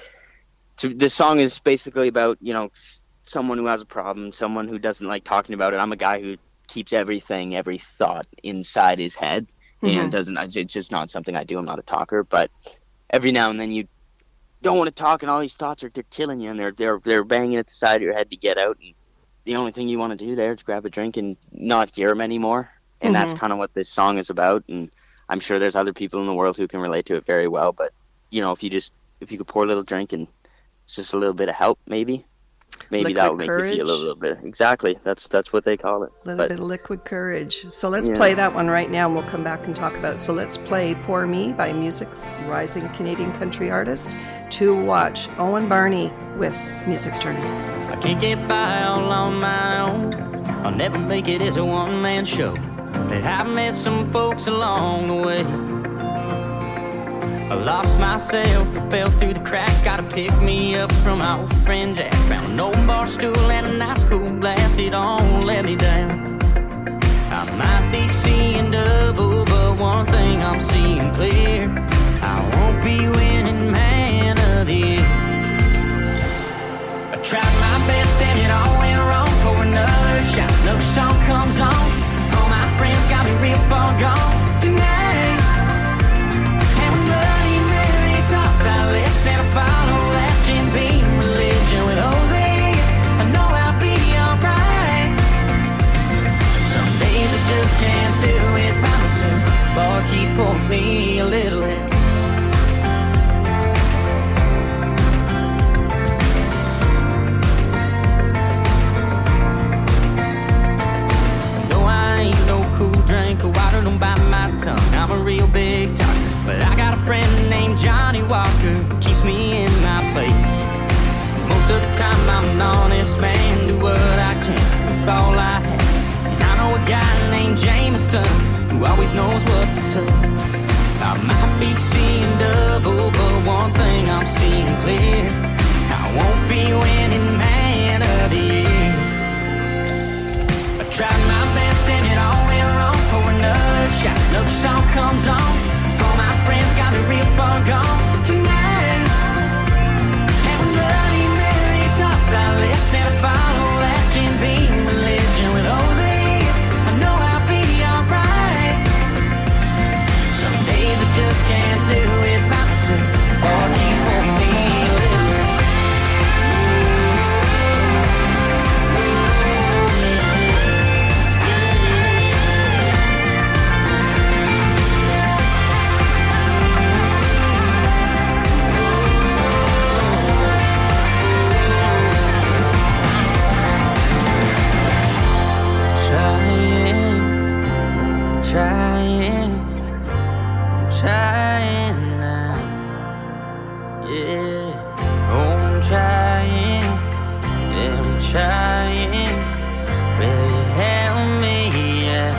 This song is basically about, someone who has a problem, someone who doesn't like talking about it. I'm a guy who keeps every thought inside his head, and it's just not something I do. I'm not a talker, but every now and then you don't want to talk, and all these thoughts they're killing you, and they're banging at the side of your head to get out. And the only thing you want to do there is grab a drink and not hear them anymore. And that's kind of what this song is about. And I'm sure there's other people in the world who can relate to it very well. But if you could pour a little drink and it's just a little bit of help, maybe liquid that would make you feel a little bit. Exactly. That's what they call it. A little bit of liquid courage. So let's play that one right now, and we'll come back and talk about it. So let's play Poor Me by Music's rising Canadian country artist, to watch Owen Barney with Music's Journey. I can't get by all on my own. I'll never make it as a one-man show. But I've met some folks along the way. I lost myself, fell through the cracks. Gotta pick me up from my old friend Jack. Found an old bar stool and a nice cool glass. It don't let me down. I might be seeing double, but one thing I'm seeing clear: I won't be winning man of the year. I tried my best and it all went wrong. Pour another shot, another song comes on. All my friends got me real far gone tonight. I listen and follow that Jim Beam religion with Jose. I know I'll be alright. Some days I just can't do it by myself. Barkeep, pour me a little help. No, I ain't no cool drink. Water don't bite my tongue. I'm a real big talker. But I got a friend named Johnny Walker who keeps me in my place. Most of the time I'm an honest man, do what I can with all I have. And I know a guy named Jameson who always knows what to say. I might be seeing double, but one thing I'm seeing clear, I won't be winning man of the year. I tried my best and it all went wrong. For another shot, another song comes on. All my friends got me real far gone tonight. And when Bloody Mary talks, I listen and follow that Jim Beam religion with Jose. I know I'll be alright. Some days I just can't do it by myself, or keep on me a little. Trying now, yeah. Oh, I'm trying, yeah, I'm trying. Will you help me, yeah?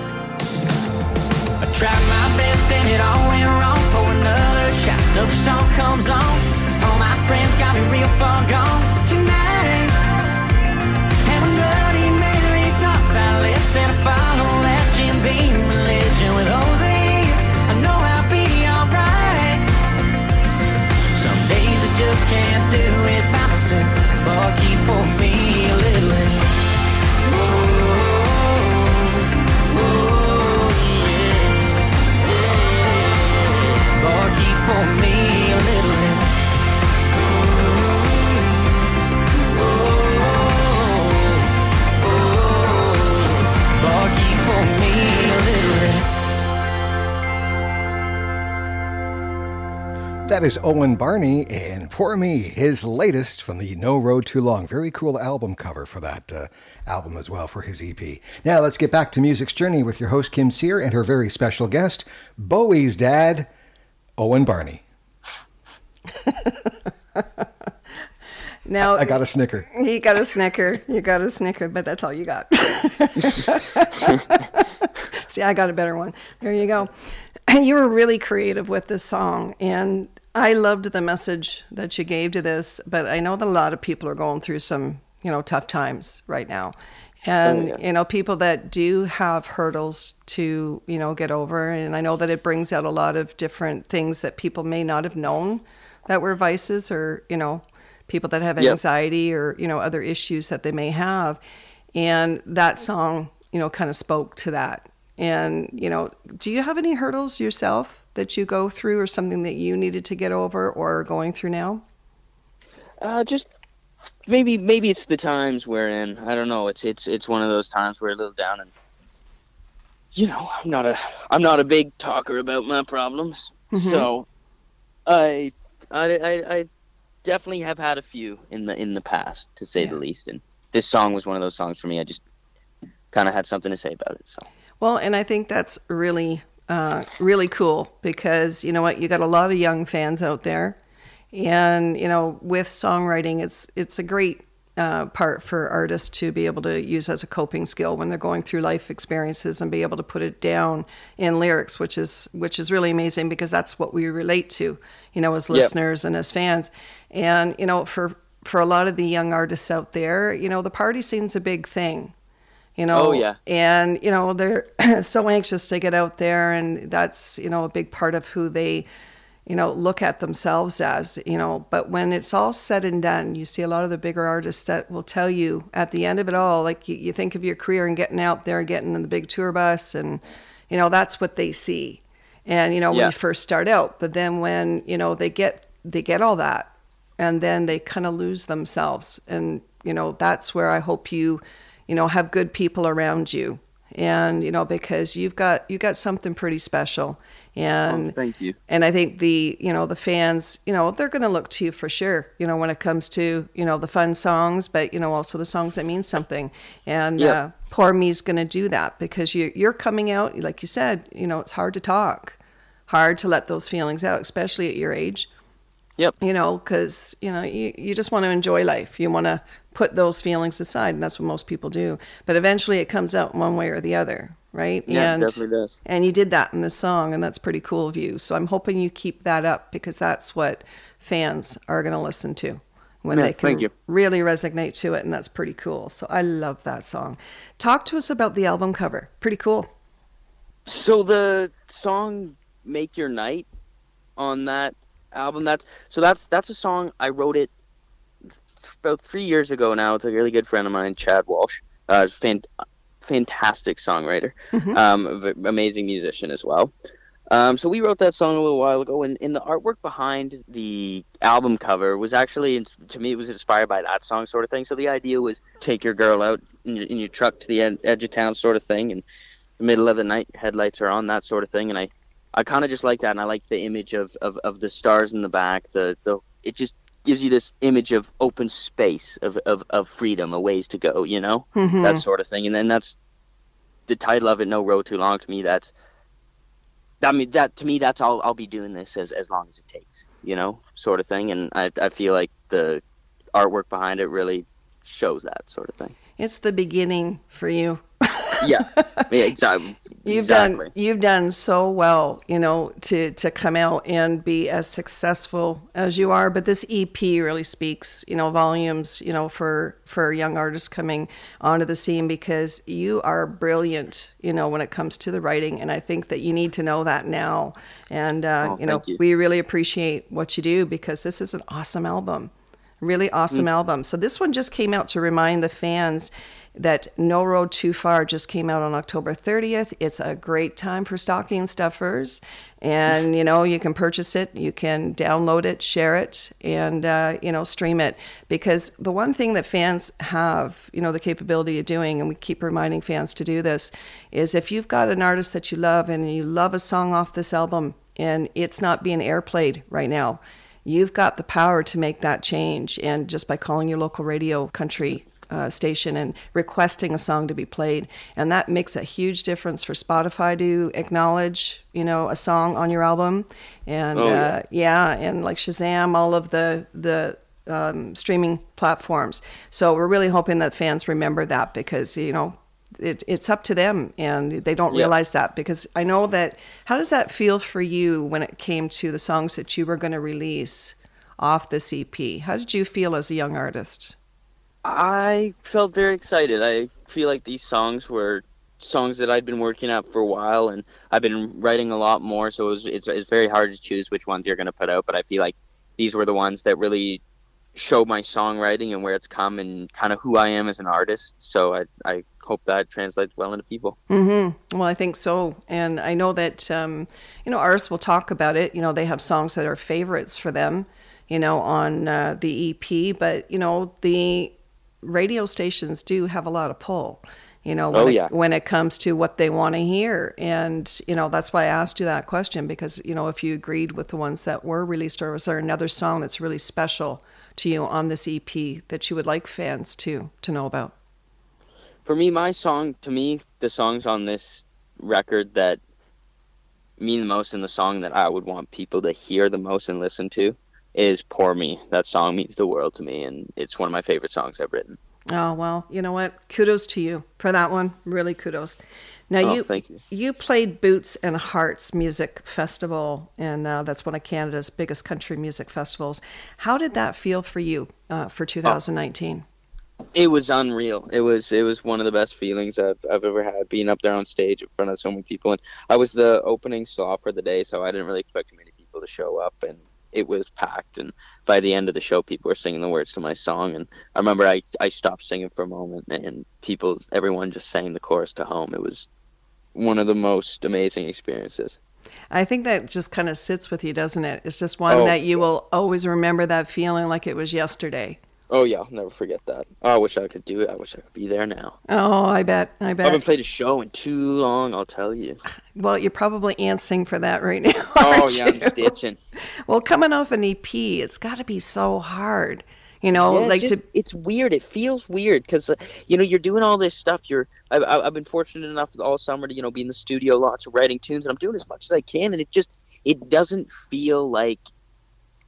I tried my best and it all went wrong. For another shot, another song comes on. All my friends got me real far gone tonight. And when Bloody Mary talks, I listen and follow that Jim Beam religion with Jose. I know I'll be alright. Some days I just can't do it by myself, or keep for me a little. Oh, yeah, yeah. Or keep for me a little. Or keep for me a little. That is Owen Barney and Pour Me, his latest from the No Road Too Long. Very cool album cover for that album as well, for his EP. Now let's get back to Music's Journey with your host Kim Sear and her very special guest, Bowie's dad, Owen Barney. Now I got a snicker. You got a snicker. You got a snicker, but that's all you got. See, I got a better one. There you go. You were really creative with this song, and I loved the message that you gave to this, but I know that a lot of people are going through some, tough times right now. And, people that do have hurdles to, get over. And I know that it brings out a lot of different things that people may not have known that were vices, or, people that have anxiety or, other issues that they may have. And that song, kind of spoke to that. And, do you have any hurdles yourself that you go through, or something that you needed to get over or are going through now? Just maybe it's the times we're in. I don't know. It's one of those times where we're a little down, and I'm not a big talker about my problems. Mm-hmm. So I definitely have had a few in the past, to say the least. And this song was one of those songs for me. I just kind of had something to say about it. So. Well, and I think that's really, really cool, because you know what, you got a lot of young fans out there, and with songwriting, it's a great part for artists to be able to use as a coping skill when they're going through life experiences, and be able to put it down in lyrics, which is really amazing, because that's what we relate to, as listeners and as fans. And for a lot of the young artists out there, the party scene's a big thing. Oh, yeah. And, they're so anxious to get out there, and that's, a big part of who they, look at themselves as, but when it's all said and done, you see a lot of the bigger artists that will tell you at the end of it all, like you think of your career and getting out there, getting in the big tour bus, and, that's what they see. And, when you first start out, but then when, they get all that, and then they kind of lose themselves. And, that's where I hope you, have good people around you, and, because you've got something pretty special. And thank you. And I think the fans, they're going to look to you for sure, when it comes to, the fun songs, but, also the songs that mean something. And Pour Me's going to do that, because you're coming out, like you said, it's hard to talk, hard to let those feelings out, especially at your age. Yep. You know, because, you know, you just want to enjoy life. You want to put those feelings aside, and that's what most people do. But eventually it comes out one way or the other, right? Yeah, and, it definitely does. And you did that in this song, and that's pretty cool of you. So I'm hoping you keep that up, because that's what fans are going to listen to when they can really resonate to it, and that's pretty cool. So I love that song. Talk to us about the album cover. Pretty cool. So the song "Make Your Night" on that album, that's a song I wrote it about 3 years ago now with a really good friend of mine, Chad Walsh. Fantastic songwriter, amazing musician as well. So we wrote that song a little while ago, and the artwork behind the album cover was actually, to me, it was inspired by that song sort of thing. So the idea was take your girl out in your truck to the edge of town sort of thing, and the middle of the night, headlights are on, that sort of thing. And I kind of just like that, and I like the image of the stars in the back. It just gives you this image of open space, of freedom, a ways to go, you know, that sort of thing. And then that's the title of it, No Road Too Long. To me, that's all. I'll be doing this as long as it takes, you know, sort of thing. And I feel like the artwork behind it really shows that sort of thing. It's the beginning for you. Yeah, exactly. You've done so well, you know, to come out and be as successful as you are. But this EP really speaks, you know, volumes, you know, for young artists coming onto the scene, because you are brilliant, you know, when it comes to the writing. And I think that you need to know that now. And, you know, we really appreciate what you do, because this is an awesome album. Really awesome album. So this one just came out to remind the fans that No Road Too Far just came out on October 30th. It's a great time for stocking stuffers. And, you know, you can purchase it, you can download it, share it, and, you know, stream it. Because the one thing that fans have, you know, the capability of doing, and we keep reminding fans to do this, is if you've got an artist that you love and you love a song off this album and it's not being airplayed right now, you've got the power to make that change. And just by calling your local radio country station and requesting a song to be played, and that makes a huge difference for Spotify to acknowledge, you know, a song on your album. And and like Shazam, all of the streaming platforms. So we're really hoping that fans remember that, because, you know, it's up to them, and they don't realize that. Because I know that, how does that feel for you when it came to the songs that you were going to release off this EP? How did you feel as a young artist? I felt very excited. I feel like these songs were songs that I'd been working at for a while, and I've been writing a lot more, so it's very hard to choose which ones you're going to put out, but I feel like these were the ones that really show my songwriting and where it's come and kind of who I am as an artist. So I hope that translates well into people. Well, I think so. And I know that, you know, artists will talk about it. You know, they have songs that are favorites for them, you know, on the EP, but, you know, the radio stations do have a lot of pull, you know, when it comes to what they want to hear. And, you know, that's why I asked you that question, because, you know, if you agreed with the ones that were released, or was there another song that's really special to you on this EP that you would like fans to know about? For me, the songs on this record that mean the most, and the song that I would want people to hear the most and listen to, is Pour Me. That song means the world to me, and it's one of my favorite songs I've written. Oh, well, you know what? Kudos to you for that one. Really kudos. Now, thank you. You played Boots and Hearts Music Festival, and that's one of Canada's biggest country music festivals. How did that feel for you for 2019? It was unreal. It was one of the best feelings I've ever had, being up there on stage in front of so many people. And I was the opening slot for the day, so I didn't really expect many people to show up, and it was packed. And by the end of the show, people were singing the words to my song. And I remember I stopped singing for a moment, and everyone just sang the chorus to Home. It was one of the most amazing experiences. I think that just kind of sits with you, doesn't it? It's just one that you will always remember, that feeling like it was yesterday. Oh, yeah, I'll never forget that. Oh, I wish I could do it. I wish I could be there now. Oh, I bet. I haven't played a show in too long, I'll tell you. Well, you're probably antsing for that right now. Oh, yeah, I'm stitching. Well, coming off an EP, it's got to be so hard. You know, it's weird. It feels weird because, you know, you're doing all this stuff. I've been fortunate enough all summer to, you know, be in the studio lots of writing tunes, and I'm doing as much as I can, and it doesn't feel like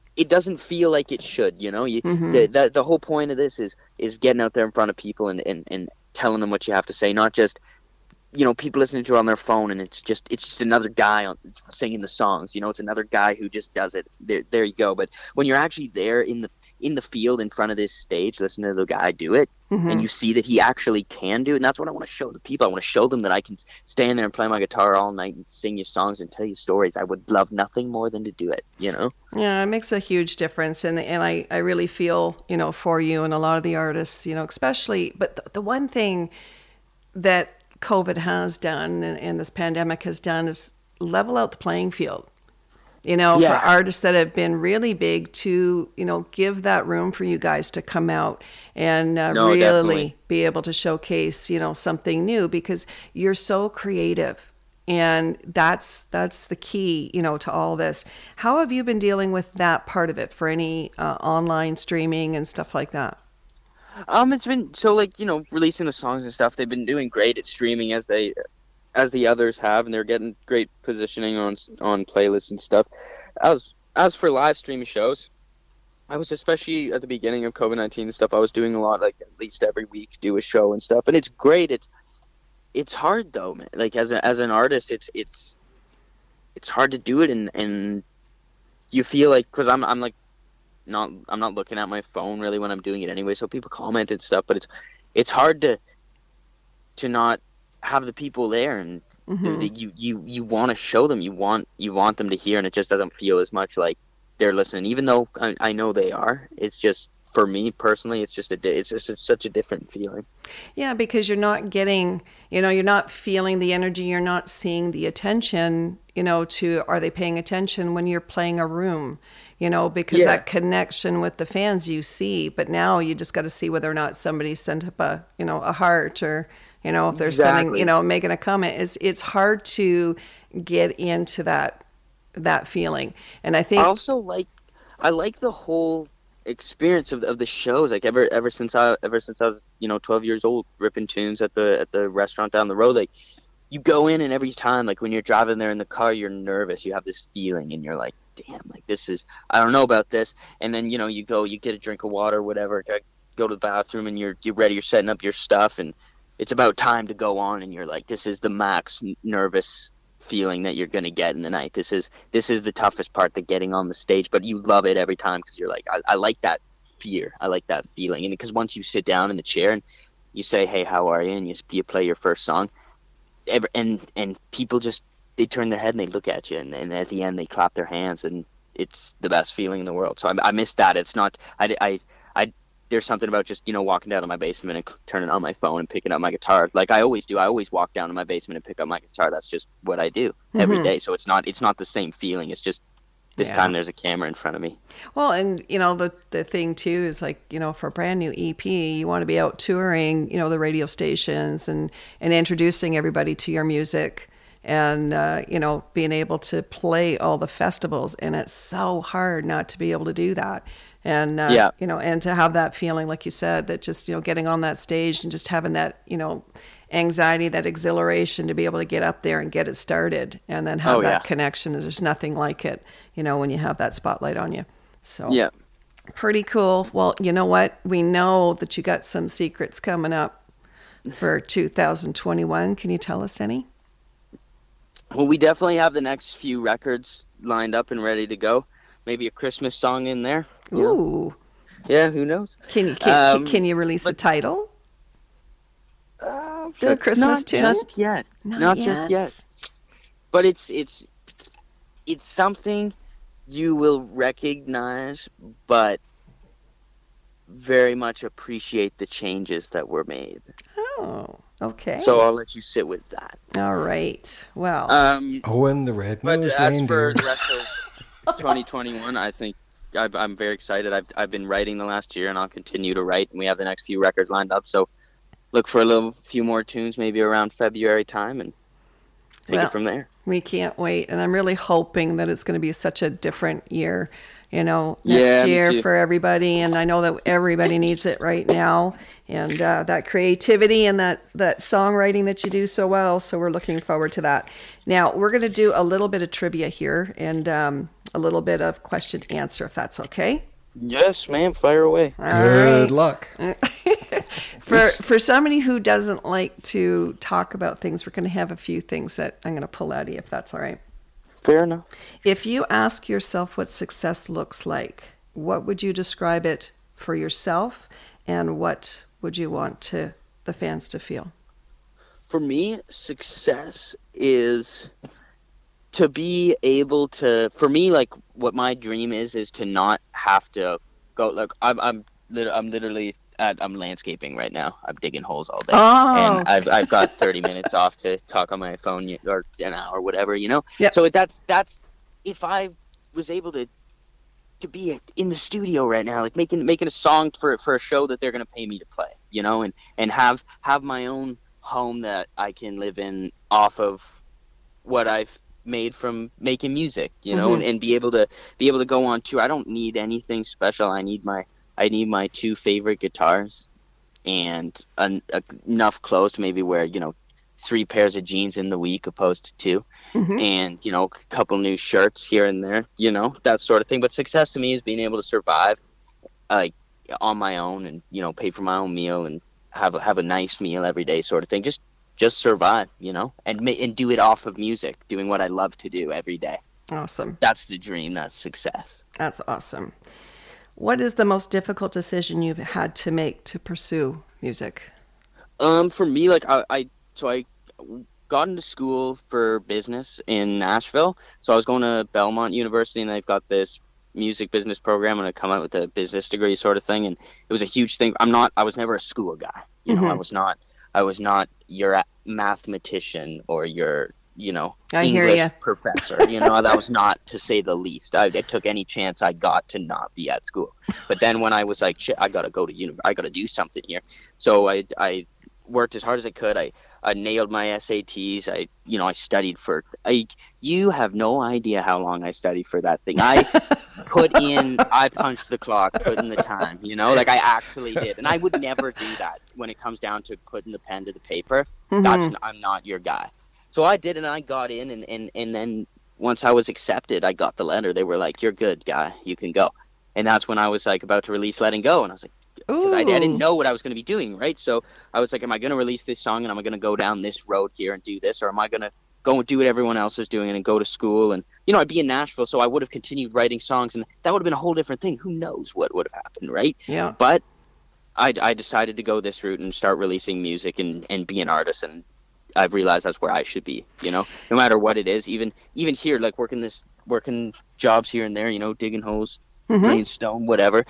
it doesn't feel like it should, you know. The whole point of this is getting out there in front of people and telling them what you have to say, not just, you know, people listening to it on their phone and it's just another guy singing the songs, you know. It's another guy who just does it. There you go. But when you're actually there in the field in front of this stage, listening to the guy do it, and you see that he actually can do it, and that's what I want to show the people. I want to show them that I can stand there and play my guitar all night and sing you songs and tell you stories. I would love nothing more than to do it, you know? Yeah, it makes a huge difference. And I really feel, you know, for you and a lot of the artists, you know, especially, but the one thing that COVID has done and this pandemic has done is level out the playing field. You know, for artists that have been really big to, you know, give that room for you guys to come out and really definitely be able to showcase, you know, something new, because you're so creative. And that's the key, you know, to all this. How have you been dealing with that part of it for any online streaming and stuff like that? It's been so, like, you know, releasing the songs and stuff. They've been doing great at streaming as the others have, and they're getting great positioning on playlists and stuff. As for live streaming shows, I was, especially at the beginning of COVID-19 and stuff, I was doing a lot, like at least every week, do a show and stuff, and it's great. It's hard though, man. Like as an artist, it's hard to do it, and you feel like, because I'm not looking at my phone really when I'm doing it anyway, so people comment and stuff, but it's hard to not have the people there, and you want to show them, you want them to hear, and it just doesn't feel as much like they're listening, even though I know they are. It's just, for me personally, it's just such a different feeling. Yeah, because you're not getting, you know, you're not feeling the energy, you're not seeing the attention, you know, to, are they paying attention when you're playing a room, you know, because that connection with the fans you see, but now you just got to see whether or not somebody sent up a heart, or, you know, if they're sending, you know, making a comment. It's hard to get into that feeling. And I think I like the whole experience of the shows, like ever since I was, you know, 12 years old, ripping tunes at the restaurant down the road. Like, you go in, and every time, like when you're driving there in the car, you're nervous, you have this feeling, and you're like, damn, like this is, I don't know about this. And then, you know, you get a drink of water, whatever, go to the bathroom, and you're ready, you're setting up your stuff, and it's about time to go on, and you're like, this is the max nervous feeling that you're going to get in the night. This is the toughest part, the getting on the stage, but you love it every time, because you're like, I like that fear, I like that feeling. And because once you sit down in the chair and you say, hey, how are you, and you play your first song, and people just, they turn their head and they look at you, and at the end they clap their hands, and it's the best feeling in the world. So I miss that. It's not, there's something about just, you know, walking down to my basement and turning on my phone and picking up my guitar, like I always do. I always walk down to my basement and pick up my guitar. That's just what I do every day. So it's not the same feeling. It's just this time there's a camera in front of me. Well, and, you know, the thing too is, like, you know, for a brand new EP, you want to be out touring, you know, the radio stations and introducing everybody to your music, and, you know, being able to play all the festivals. And it's so hard not to be able to do that. And, you know, and to have that feeling, like you said, that just, you know, getting on that stage and just having that, you know, anxiety, that exhilaration to be able to get up there and get it started, and then have that connection. There's nothing like it, you know, when you have that spotlight on you. So pretty cool. Well, you know what? We know that you got some secrets coming up for 2021. Can you tell us any? Well, we definitely have the next few records lined up and ready to go. Maybe a Christmas song in there. Ooh. Know? Yeah, who knows? Can you release a title? To a Christmas tune? Not just yet. Not just yet. But it's something you will recognize, but very much appreciate the changes that were made. Oh, okay. So I'll let you sit with that. All right. Well. Owen the Red-Nosed Reindeer. As for the rest of 2021, I think I'm very excited. I've been writing the last year, and I'll continue to write. And we have the next few records lined up. So look for a few more tunes, maybe around February time, and take it from there. We can't wait. And I'm really hoping that it's going to be such a different year, you know, next year for everybody. And I know that everybody needs it right now. And that creativity and that songwriting that you do so well. So we're looking forward to that. Now, we're going to do a little bit of trivia here. And a little bit of question answer, if that's okay. Yes, ma'am. Fire away. All Good right. luck. For somebody who doesn't like to talk about things, we're going to have a few things that I'm going to pull out of you, if that's all right. Fair enough. If you ask yourself what success looks like, what would you describe it for yourself, and what would you want the fans to feel? For me, success is to be able to, for me, like what my dream is to not have to go, like I'm literally I'm landscaping right now. I'm digging holes all day. Oh. And I've got 30 minutes off to talk on my phone, or an hour, whatever, Yep. So that's if I was able to be in the studio right now, like making a song for a show that they're going to pay me to play, and have my own home that I can live in off of what I've made from making music, and be able to go on tour. I don't need anything special. I need my two favorite guitars and enough clothes to maybe wear 3 pairs of jeans in the week opposed to 2, and a couple new shirts here and there, that sort of thing. But success to me is being able to survive like on my own, and pay for my own meal and have a nice meal every day, sort of thing. Just survive, and do it off of music, doing what I love to do every day. Awesome. That's the dream. That's success. That's awesome. What is the most difficult decision you've had to make to pursue music? For me, like I got into school for business in Nashville. So I was going to Belmont University, and they've got this music business program, and I come out with a business degree sort of thing. And it was a huge thing. I was never a school guy. I was not your mathematician or your, I hear English ya. professor. That was not, to say the least. I took any chance I got to not be at school. But then when I was like, shit, I got to go to university. I got to do something here. So I worked as hard as I could. I nailed my SATs. I studied for, you have no idea how long I studied for that thing. I punched the clock, put in the time, like I actually did. And I would never do that when it comes down to putting the pen to the paper. I'm not your guy. So I did it, and I got in, and then once I was accepted, I got the letter. They were like, "You're good, guy. You can go." And that's when I was like about to release Letting Go, and I was like, because I didn't know what I was going to be doing, right? So I was like, am I going to release this song, and am I going to go down this road here and do this, or am I going to go and do what everyone else is doing and go to school? And, I'd be in Nashville, so I would have continued writing songs, and that would have been a whole different thing. Who knows what would have happened, right? Yeah. But I decided to go this route and start releasing music and be an artist, and I've realized that's where I should be, no matter what it is, even here, like working jobs here and there, digging holes, laying stone, whatever.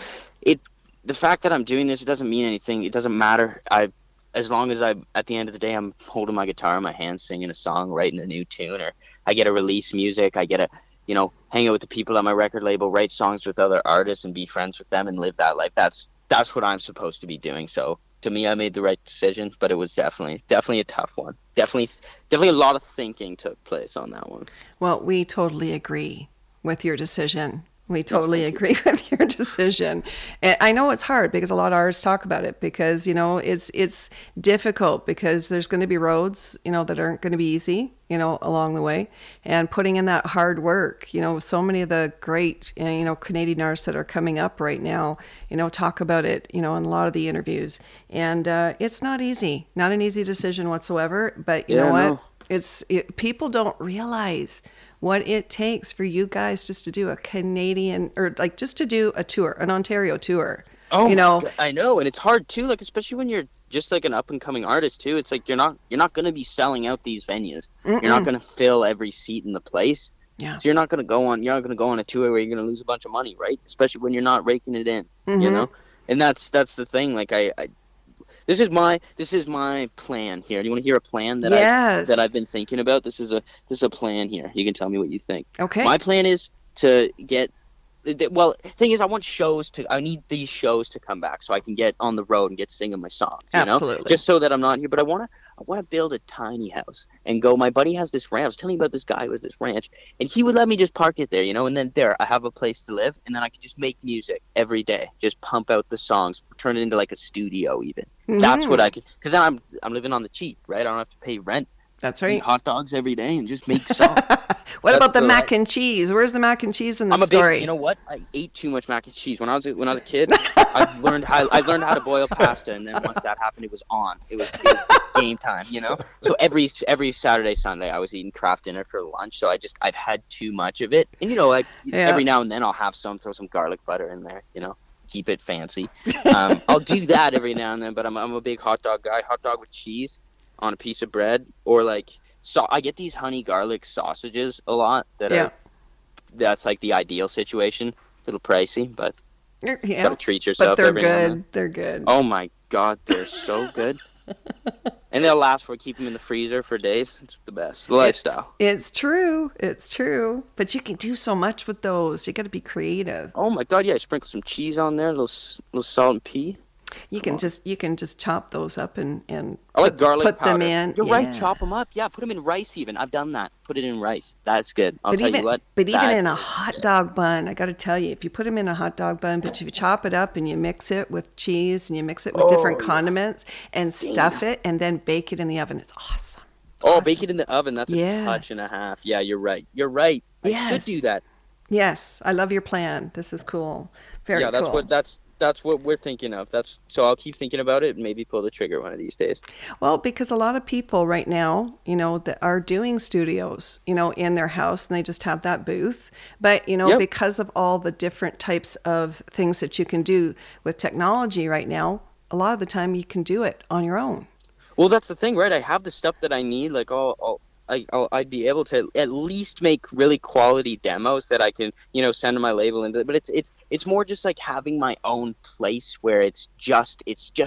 The fact that I'm doing this, it doesn't mean anything. It doesn't matter. As long as at the end of the day, I'm holding my guitar in my hand, singing a song, writing a new tune, or I get to release music. I get to, hang out with the people at my record label, write songs with other artists and be friends with them and live that life. That's what I'm supposed to be doing. So to me, I made the right decision, but it was definitely a tough one. Definitely a lot of thinking took place on that one. Well, we totally agree with your decision. We totally agree with your decision. And I know it's hard because a lot of artists talk about it because, it's difficult because there's going to be roads, that aren't going to be easy, along the way. And putting in that hard work, so many of the great, Canadian artists that are coming up right now, talk about it, in a lot of the interviews. And it's not easy, not an easy decision whatsoever. But you know what? No. People don't realize what it takes for you guys just to do a Canadian, or like just to do a tour, an Ontario tour. Oh, I know, and it's hard too. Like especially when you're just like an up and coming artist too. It's like you're not going to be selling out these venues. You're not going to fill every seat in the place. Yeah. So you're not going to go on a tour where you're going to lose a bunch of money, right? Especially when you're not raking it in, And that's the thing. Like This is my plan here. Do you want to hear a plan that I've been thinking about? This is a plan here. You can tell me what you think. Okay. My plan is to get. Well, thing is, I need these shows to come back so I can get on the road and get singing my songs. Absolutely. Just so that I'm not here. But I want to build a tiny house and go. My buddy has this ranch. I was telling you about this guy who has this ranch, and he would let me just park it there, and then I have a place to live, and then I could just make music every day, just pump out the songs, turn it into like a studio even. That's what I could, because then I'm living on the cheap, right? I don't have to pay rent. That's right. Eat hot dogs every day and just make songs. What about the mac and cheese? Where's the mac and cheese in the story? You know what? I ate too much mac and cheese when I was a kid. I learned how to boil pasta, and then once that happened, it was on. It was game time, you know. So every Saturday, Sunday, I was eating Kraft dinner for lunch. So I've had too much of it, and you know, like every now and then I'll have throw some garlic butter in there, you know, keep it fancy. I'll do that every now and then, but I'm a big hot dog guy. Hot dog with cheese on a piece of bread, or like. So I get these honey garlic sausages a lot that's like the ideal situation. A little pricey, but gotta treat yourself. But they're every good. now and then. They're good. Oh my God, they're so good. And they'll last keep them in the freezer for days. It's the best. The lifestyle. It's true. It's true. But you can do so much with those. You got to be creative. Oh my God, yeah. Sprinkle some cheese on there, a little salt and pea. You can just chop those up and I like garlic put powder. them in. You're right, chop them up. Yeah, put them in rice even. I've done that. Put it in rice. That's good. I'll tell you what. But even in a hot dog bun, I got to tell you, if you put them in a hot dog bun, but you chop it up and you mix it with cheese and you mix it with different condiments and stuff it and then bake it in the oven, it's awesome. Awesome. Bake it in the oven. That's a touch and a half. Yeah, you're right. You're right. I should do that. Yes, I love your plan. This is cool. Very cool. That's what we're thinking of. So I'll keep thinking about it and maybe pull the trigger one of these days. Well, because a lot of people right now, you know, that are doing studios, you know, in their house, and they just have that booth. But, you know, because of all the different types of things that you can do with technology right now, a lot of the time you can do it on your own. Well, that's the thing, right? I have the stuff that I need. Like I'd be able to at least make really quality demos that I can, you know, send to my label. But it's more just like having my own place where it's just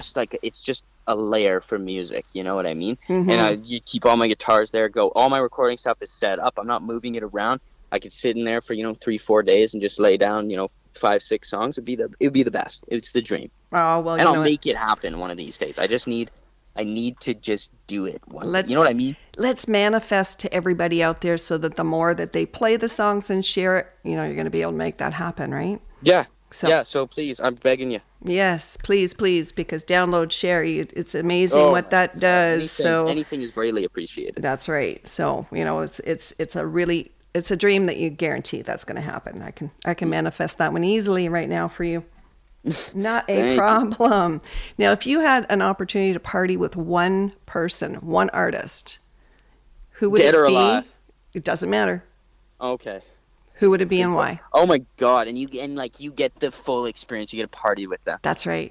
a layer for music. You know what I mean? Mm-hmm. And you keep all my guitars there. All my recording stuff is set up. I'm not moving it around. I could sit in there for 3-4 days and just lay down 5-6 songs. It'd be the best. It's the dream. Oh well, and I'll make it happen one of these days. I need to just do it. You know what I mean? Let's manifest to everybody out there so that the more that they play the songs and share it, you're going to be able to make that happen, right? Yeah. So please, I'm begging you. Yes, please, because download, share, it's amazing what that does. Anything is greatly appreciated. That's right. So, it's a dream that you guarantee that's going to happen. I can manifest that one easily right now for you. Not a problem. Now, if you had an opportunity to party with one person, one artist, who would it be? Dead or alive? It doesn't matter. Okay. Who would it be and why? Oh my God! And you get the full experience. You get a party with them. That's right.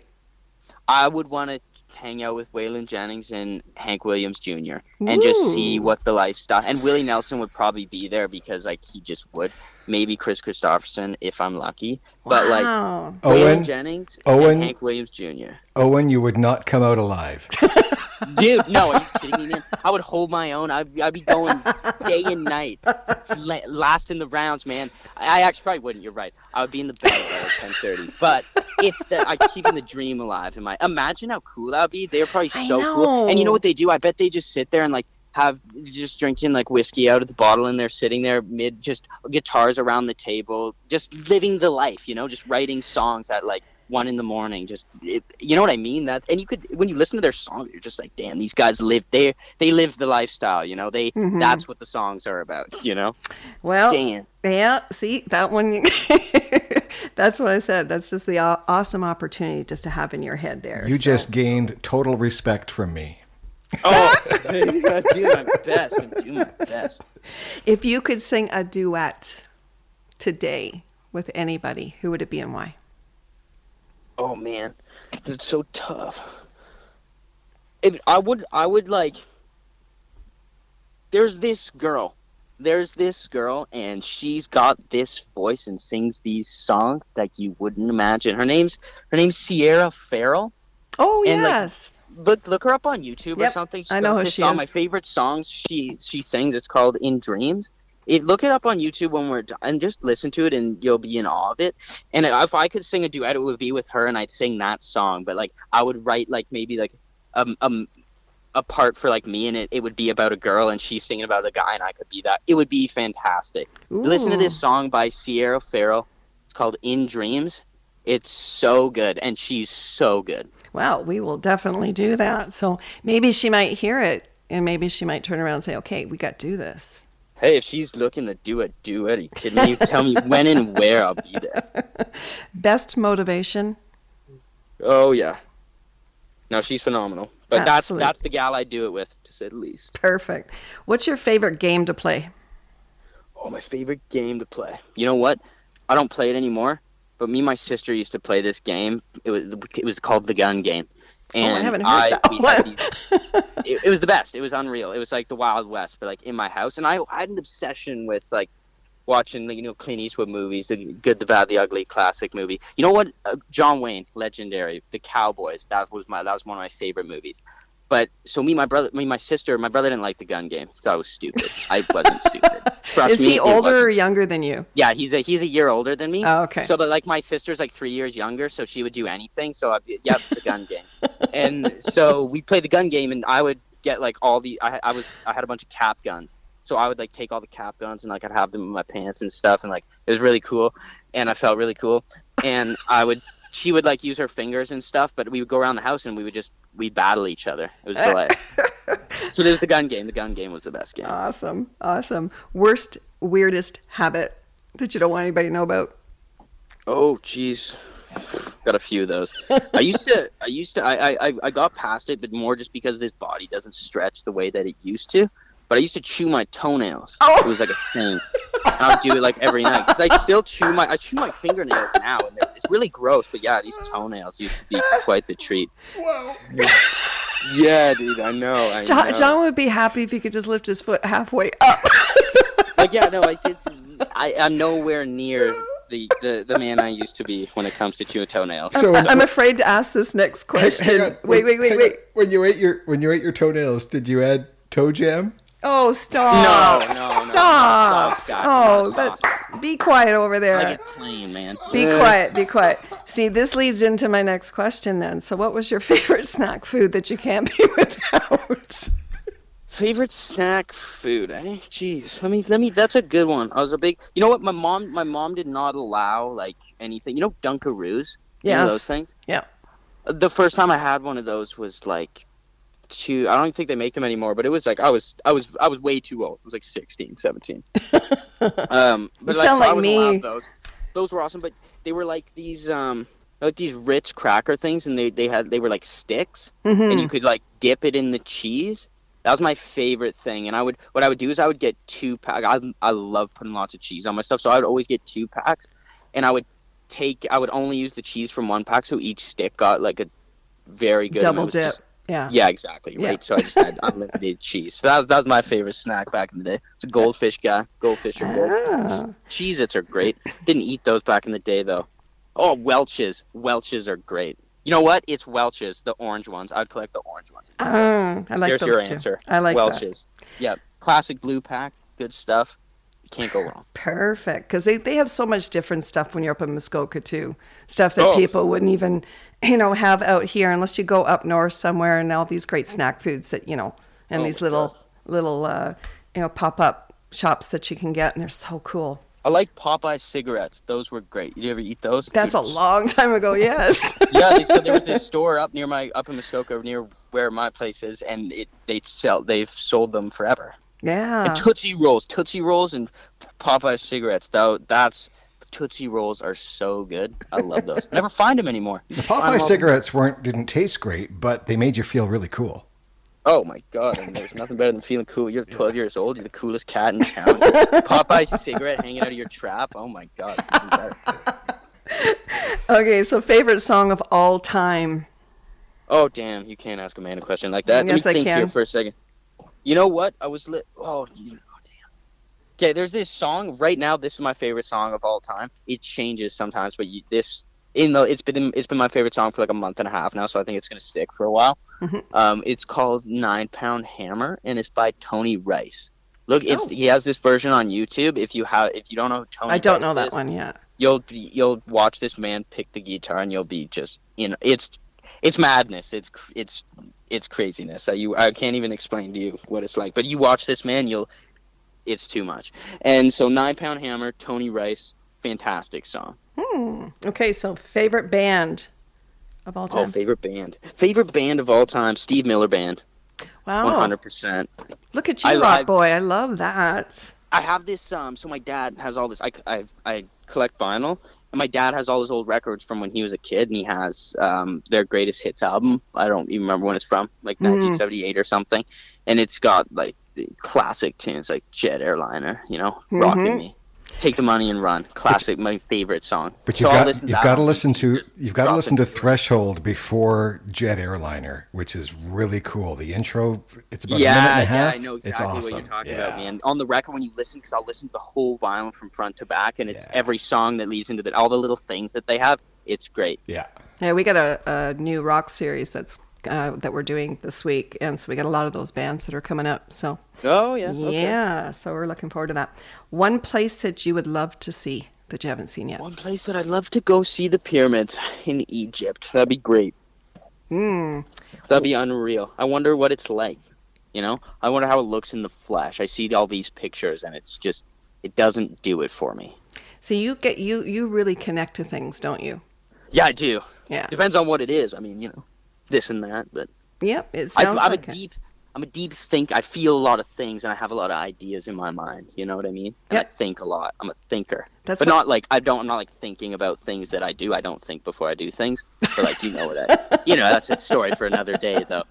I would want to hang out with Waylon Jennings and Hank Williams Jr. and just see what the lifestyle. And Willie Nelson would probably be there because he just would. Maybe Chris Christopherson if I'm lucky. But Waylon Jennings and Hank Williams Jr. Owen, you would not come out alive. Dude, no, are you kidding me, man? I would hold my own. I'd be going day and night, last in the rounds, man. I actually probably wouldn't. You're right. I would be in the bed by 10:30. But I'm keeping the dream alive. Imagine how cool that would be. They're probably so cool. And you know what they do? I bet they just sit there and have just drinking whiskey out of the bottle, and they're sitting there just guitars around the table, just living the life, just writing songs at 1 a.m. You know what I mean? And you could, when you listen to their song, you're just like, damn, these guys they live the lifestyle, that's what the songs are about, Well, damn. Yeah, see that one. That's what I said. That's just the awesome opportunity just to have in your head there. You just gained total respect from me. Oh, I'm doing my best. If you could sing a duet today with anybody, who would it be and why? Oh man, it's so tough. I would there's this girl, and she's got this voice and sings these songs like you wouldn't imagine. Her name's Sierra Farrell. Oh, yes. Look her up on YouTube or something. I know who she is. My favorite songs she sings, it's called In Dreams. Look it up on YouTube when we're done, and just listen to it, and you'll be in awe of it. And if I could sing a duet, it would be with her, and I'd sing that song. But I would write maybe a part for me, and it would be about a girl, and she's singing about a guy, and I could be that. It would be fantastic. Ooh. Listen to this song by Sierra Farrell. It's called In Dreams. It's so good, and she's so good. Well, we will definitely do that. So maybe she might hear it, and maybe she might turn around and say, okay, we got to do this. Hey, if she's looking to do a duet, are you kidding me? You tell me when and where, I'll be there. Best motivation? Oh, yeah. No, she's phenomenal. But Absolutely. that's the gal I do it with, to say the least. Perfect. What's your favorite game to play? Oh, my favorite game to play. You know what? I don't play it anymore, but me and my sister used to play this game. It was called the gun game. And I haven't heard that one. It was the best. It was unreal. It was like the Wild West, but like in my house. And I had an obsession with like watching Clint Eastwood movies, the Good, the Bad, the Ugly classic movie. You know what? John Wayne, legendary. The Cowboys. That was one of my favorite movies. But so my sister, my brother didn't like the gun game. He thought it was stupid. I wasn't stupid. Trust Is me, he older or younger than you? Yeah, he's a year older than me. Oh, okay. So, but like my sister's like 3 years younger, so she would do anything. So, the gun game. And so we played the gun game, and I would get like all the I had a bunch of cap guns. So I would like take all the cap guns and like I'd have them in my pants and stuff, and like it was really cool, and I felt really cool. And she would like use her fingers and stuff, but we would go around the house and we'd battle each other. It was delay. So there's the gun game. The gun game was the best game. Awesome. Worst, weirdest habit that you don't want anybody to know about? Oh, jeez. Got a few of those. I got past it, but more just because this body doesn't stretch the way that it used to. But I used to chew my toenails. Oh. It was like a thing. And I would do it like every night. Because I still chew my fingernails now. And it's really gross. But yeah, these toenails used to be quite the treat. Whoa. Yeah, dude, I know. John would be happy if he could just lift his foot halfway up. Like, yeah, no, I'm nowhere near the man I used to be when it comes to chewing toenails. So I'm afraid to ask this next question. Wait. When you ate your toenails, did you add toe jam? Oh, stop. No. Stop. Stop. Be quiet over there. I get plain, man. Be quiet. See, this leads into my next question then. So what was your favorite snack food that you can't be without? Favorite snack food, eh? Jeez. Let me that's a good one. I was a big, you know what, my mom did not allow like anything. You know Dunkaroos? Yes. You know those things? Yeah. The first time I had one of those was like I don't even think they make them anymore, but it was like I was way too old. It was like 16, 17. But you sound like me. Those were awesome, but they were like these Ritz cracker things, and they were like sticks, and you could like dip it in the cheese. That was my favorite thing. And what I would do is I would get 2-pack. I love putting lots of cheese on my stuff, so I would always get 2 packs, and I would only use the cheese from 1 pack, so each stick got like a very good double dip. Yeah, exactly. Right. Yeah. So I just had unlimited cheese. So that was my favorite snack back in the day. It's a goldfish guy. Goldfish are good. Cheez-Its are great. Didn't eat those back in the day though. Oh, Welch's. Welch's are great. You know what? It's Welch's, the orange ones. I'd collect the orange ones. I like There's those your too. answer. I like Welch's. Yep. Classic blue pack. Good stuff. Can't go wrong. Perfect, because they have so much different stuff when you're up in Muskoka too. Stuff that people wouldn't even have out here unless you go up north somewhere, and all these great snack foods that and these little pop up shops that you can get, and they're so cool. I like Popeye cigarettes. Those were great. Did you ever eat those? That's a long time ago. Yes. Yeah. So there was this store up in Muskoka near where my place is, and they've sold them forever. Yeah. And Tootsie Rolls and Popeye cigarettes. That's Tootsie Rolls are so good. I love those. Never find them anymore. The Popeye cigarettes didn't taste great, but they made you feel really cool. Oh my God! And there's nothing better than feeling cool. You're 12 years old. You're the coolest cat in town. Popeye cigarette hanging out of your trap. Oh my God! Even better. Okay, so favorite song of all time. Oh damn! You can't ask a man a question like that. Yes, Let me think I can. here for a second. You know what? Oh damn. Okay, there's this song right now. This is my favorite song of all time. It changes sometimes, but it's been my favorite song for like a month and a half now, so I think it's gonna stick for a while. It's called 9 Pound Hammer, and it's by Tony Rice. Look, he has this version on YouTube. If you don't know who Tony Rice I don't know that is, one yet. You'll watch this man pick the guitar, and you'll be just it's madness. It's craziness. I can't even explain to you what it's like. But you watch this man, it's too much. And so 9 Pound Hammer, Tony Rice, fantastic song. Okay, so favorite band of all time. Oh, favorite band of all time, Steve Miller Band. Wow. 100%. Look at you, Rock Boy. I love that. I have this. So my dad has all this. I collect vinyl, and my dad has all his old records from when he was a kid, and he has their greatest hits album. I don't even remember when it's from, like 1978 or something, and it's got like the classic tunes like Jet Airliner, Rockin' Me. Take the Money and Run, classic, my favorite song. But you've got to listen to Threshold before Jet Airliner, which is really cool. The intro, it's about a minute and a half. Yeah, I know exactly awesome. what you're talking about, man. On the record, when you listen, because I'll listen to the whole vinyl from front to back, and it's every song that leads into all the little things that they have. It's great. Yeah. Yeah, we got a new rock series that we're doing this week, and so we got a lot of those bands that are coming up. So. Oh yeah. Okay. Yeah, so we're looking forward to that. One place that you would love to see that you haven't seen yet. One place that I'd love to go see the pyramids in Egypt. That'd be great. That'd be unreal. I wonder what it's like. I wonder how it looks in the flesh. I see all these pictures, and it's just, it doesn't do it for me. So you really connect to things, don't you? Yeah, I do. Yeah. Depends on what it is. I mean, this and that, but. Yep, it sounds like it. I'm a deep thinker. I feel a lot of things, and I have a lot of ideas in my mind. You know what I mean? And I think a lot. I'm a thinker. Not like I'm not like thinking about things that I do. I don't think before I do things. But like that's a story for another day, though.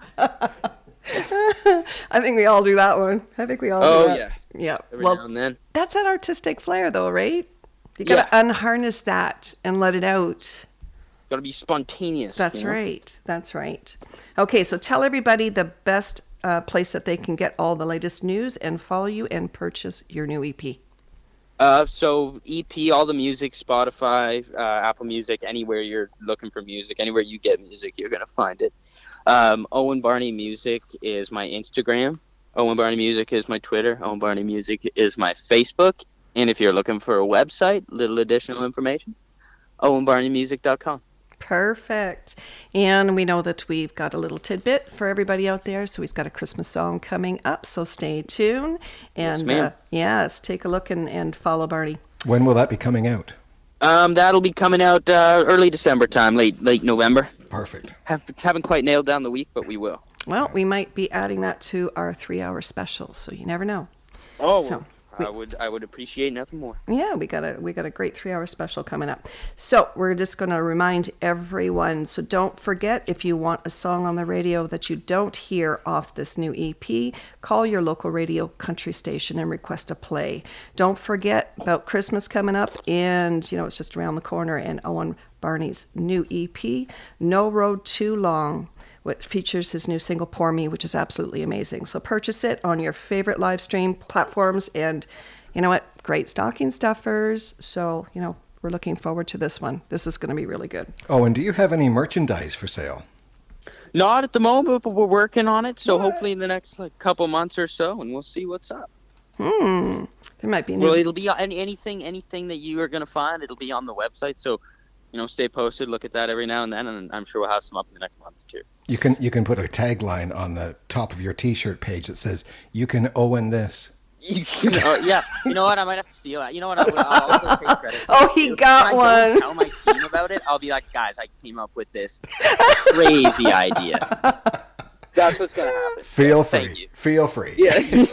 I think we all do that one. I think we all do that. Yeah. Every now and then. That's that artistic flair, though, right? You got to unharness that and let it out. Got to be spontaneous. That's right. That's right. Okay, so tell everybody the best place that they can get all the latest news and follow you and purchase your new EP. So EP, all the music, Spotify, Apple Music, anywhere you're looking for music, anywhere you get music, you're going to find it. Owen Barney Music is my Instagram. Owen Barney Music is my Twitter. Owen Barney Music is my Facebook. And if you're looking for a website, little additional information, owenbarneymusic.com. Perfect. And we know that we've got a little tidbit for everybody out there. So he's got a Christmas song coming up. So stay tuned. And yes, take a look and follow Barney. When will that be coming out? That'll be coming out early December time, late November. Perfect. Haven't quite nailed down the week, but we will. Well, we might be adding that to our 3-hour special. So you never know. Oh, so, I would appreciate nothing more. Yeah, we got a great 3-hour special coming up. So we're just going to remind everyone. So don't forget, if you want a song on the radio that you don't hear off this new EP, call your local radio country station and request a play. Don't forget about Christmas coming up, and it's just around the corner. And Owen Barney's new EP, No Road Too Long, which features his new single, Pour Me, which is absolutely amazing. So purchase it on your favorite live stream platforms. And you know what? Great stocking stuffers. So, we're looking forward to this one. This is going to be really good. Oh, and do you have any merchandise for sale? Not at the moment, but we're working on it. So hopefully in the next couple months or so, and we'll see what's up. There might be Well, it'll be anything that you are going to find. It'll be on the website. So, stay posted, look at that every now and then, and I'm sure we'll have some up in the next month too. You can put a tagline on the top of your T-shirt page that says, "You can Owen this." Yeah. You know what? I might have to steal that. You know what? I'll take credit. He got one. Tell my team about it. I'll be like, guys, I came up with this crazy idea. That's what's going to happen. Feel free. Feel free. Yeah.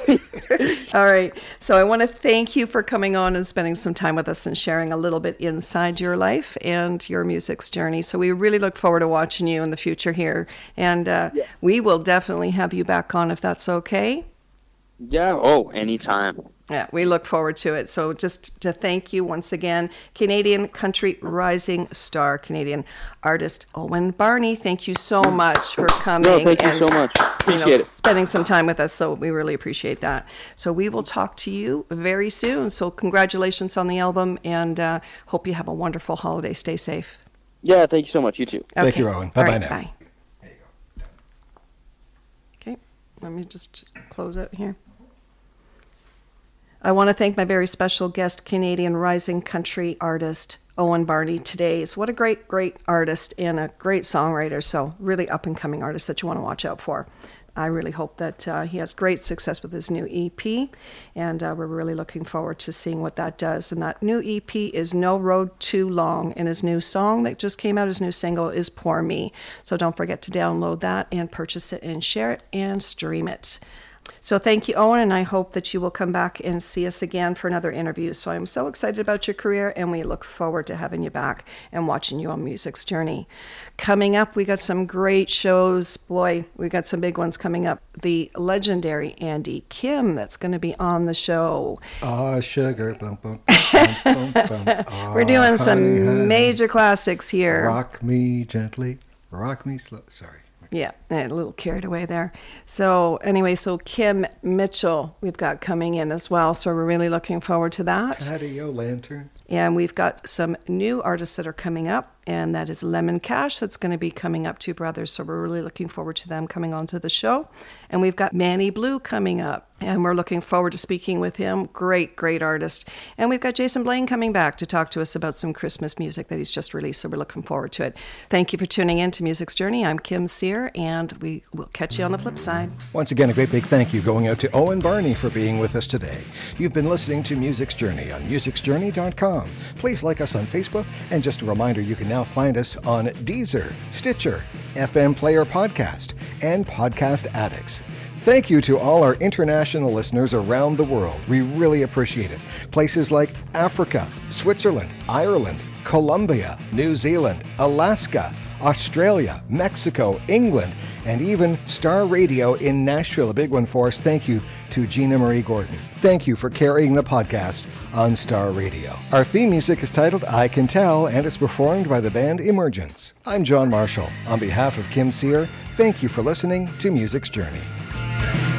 All right. So I want to thank you for coming on and spending some time with us and sharing a little bit inside your life and your music's journey. So we really look forward to watching you in the future here. And we will definitely have you back on if that's okay. Yeah. Oh, anytime. Yeah, we look forward to it. So just to thank you once again, Canadian country rising star, Canadian artist Owen Barney. Thank you so much for coming. No, thank you so much. Appreciate it. Spending some time with us. So we really appreciate that. So we will talk to you very soon. So congratulations on the album, and hope you have a wonderful holiday. Stay safe. Yeah, thank you so much. You too. Okay. Thank you, Owen. Bye-bye now. Bye. There you go. Okay, let me just close out here. I want to thank my very special guest, Canadian rising country artist, Owen Barney, today. So what a great, great artist and a great songwriter. So really up-and-coming artist that you want to watch out for. I really hope that he has great success with his new EP, and we're really looking forward to seeing what that does. And that new EP is No Road Too Long, and his new song that just came out, his new single, is Pour Me. So don't forget to download that and purchase it and share it and stream it. So thank you, Owen, and I hope that you will come back and see us again for another interview. So I'm so excited about your career, and we look forward to having you back and watching you on Music's Journey. Coming up, we got some great shows. Boy, we got some big ones coming up. The legendary Andy Kim, that's going to be on the show. Sugar, bum, bum, bum, bum, bum. We're doing some honey. major classics here. Rock me gently, rock me slow. Sorry. Yeah, a little carried away there. So anyway, so Kim Mitchell we've got coming in as well. So we're really looking forward to that. Patio lanterns. And we've got some new artists that are coming up, and that is Lemon Cash that's going to be coming up, two brothers. So we're really looking forward to them coming onto the show. And we've got Manny Blue coming up, and we're looking forward to speaking with him. Great, great artist. And we've got Jason Blaine coming back to talk to us about some Christmas music that he's just released. So we're looking forward to it. Thank you for tuning in to Music's Journey. I'm Kim Sear, and we will catch you on the flip side. Once again, a great big thank you going out to Owen Barney for being with us today. You've been listening to Music's Journey on musicsjourney.com. Please like us on Facebook, and just a reminder, you can now find us on Deezer, Stitcher, FM Player Podcast, and Podcast Addicts. Thank you to all our international listeners around the world. We really appreciate it. Places like Africa, Switzerland, Ireland, Colombia, New Zealand, Alaska, Australia, Mexico, England, and even Star Radio in Nashville, a big one for us. Thank you to Gina Marie Gordon. Thank you for carrying the podcast on Star Radio. Our theme music is titled I Can Tell, and it's performed by the band Emergence. I'm John Marshall. On behalf of Kim Sear, thank you for listening to Music's Journey.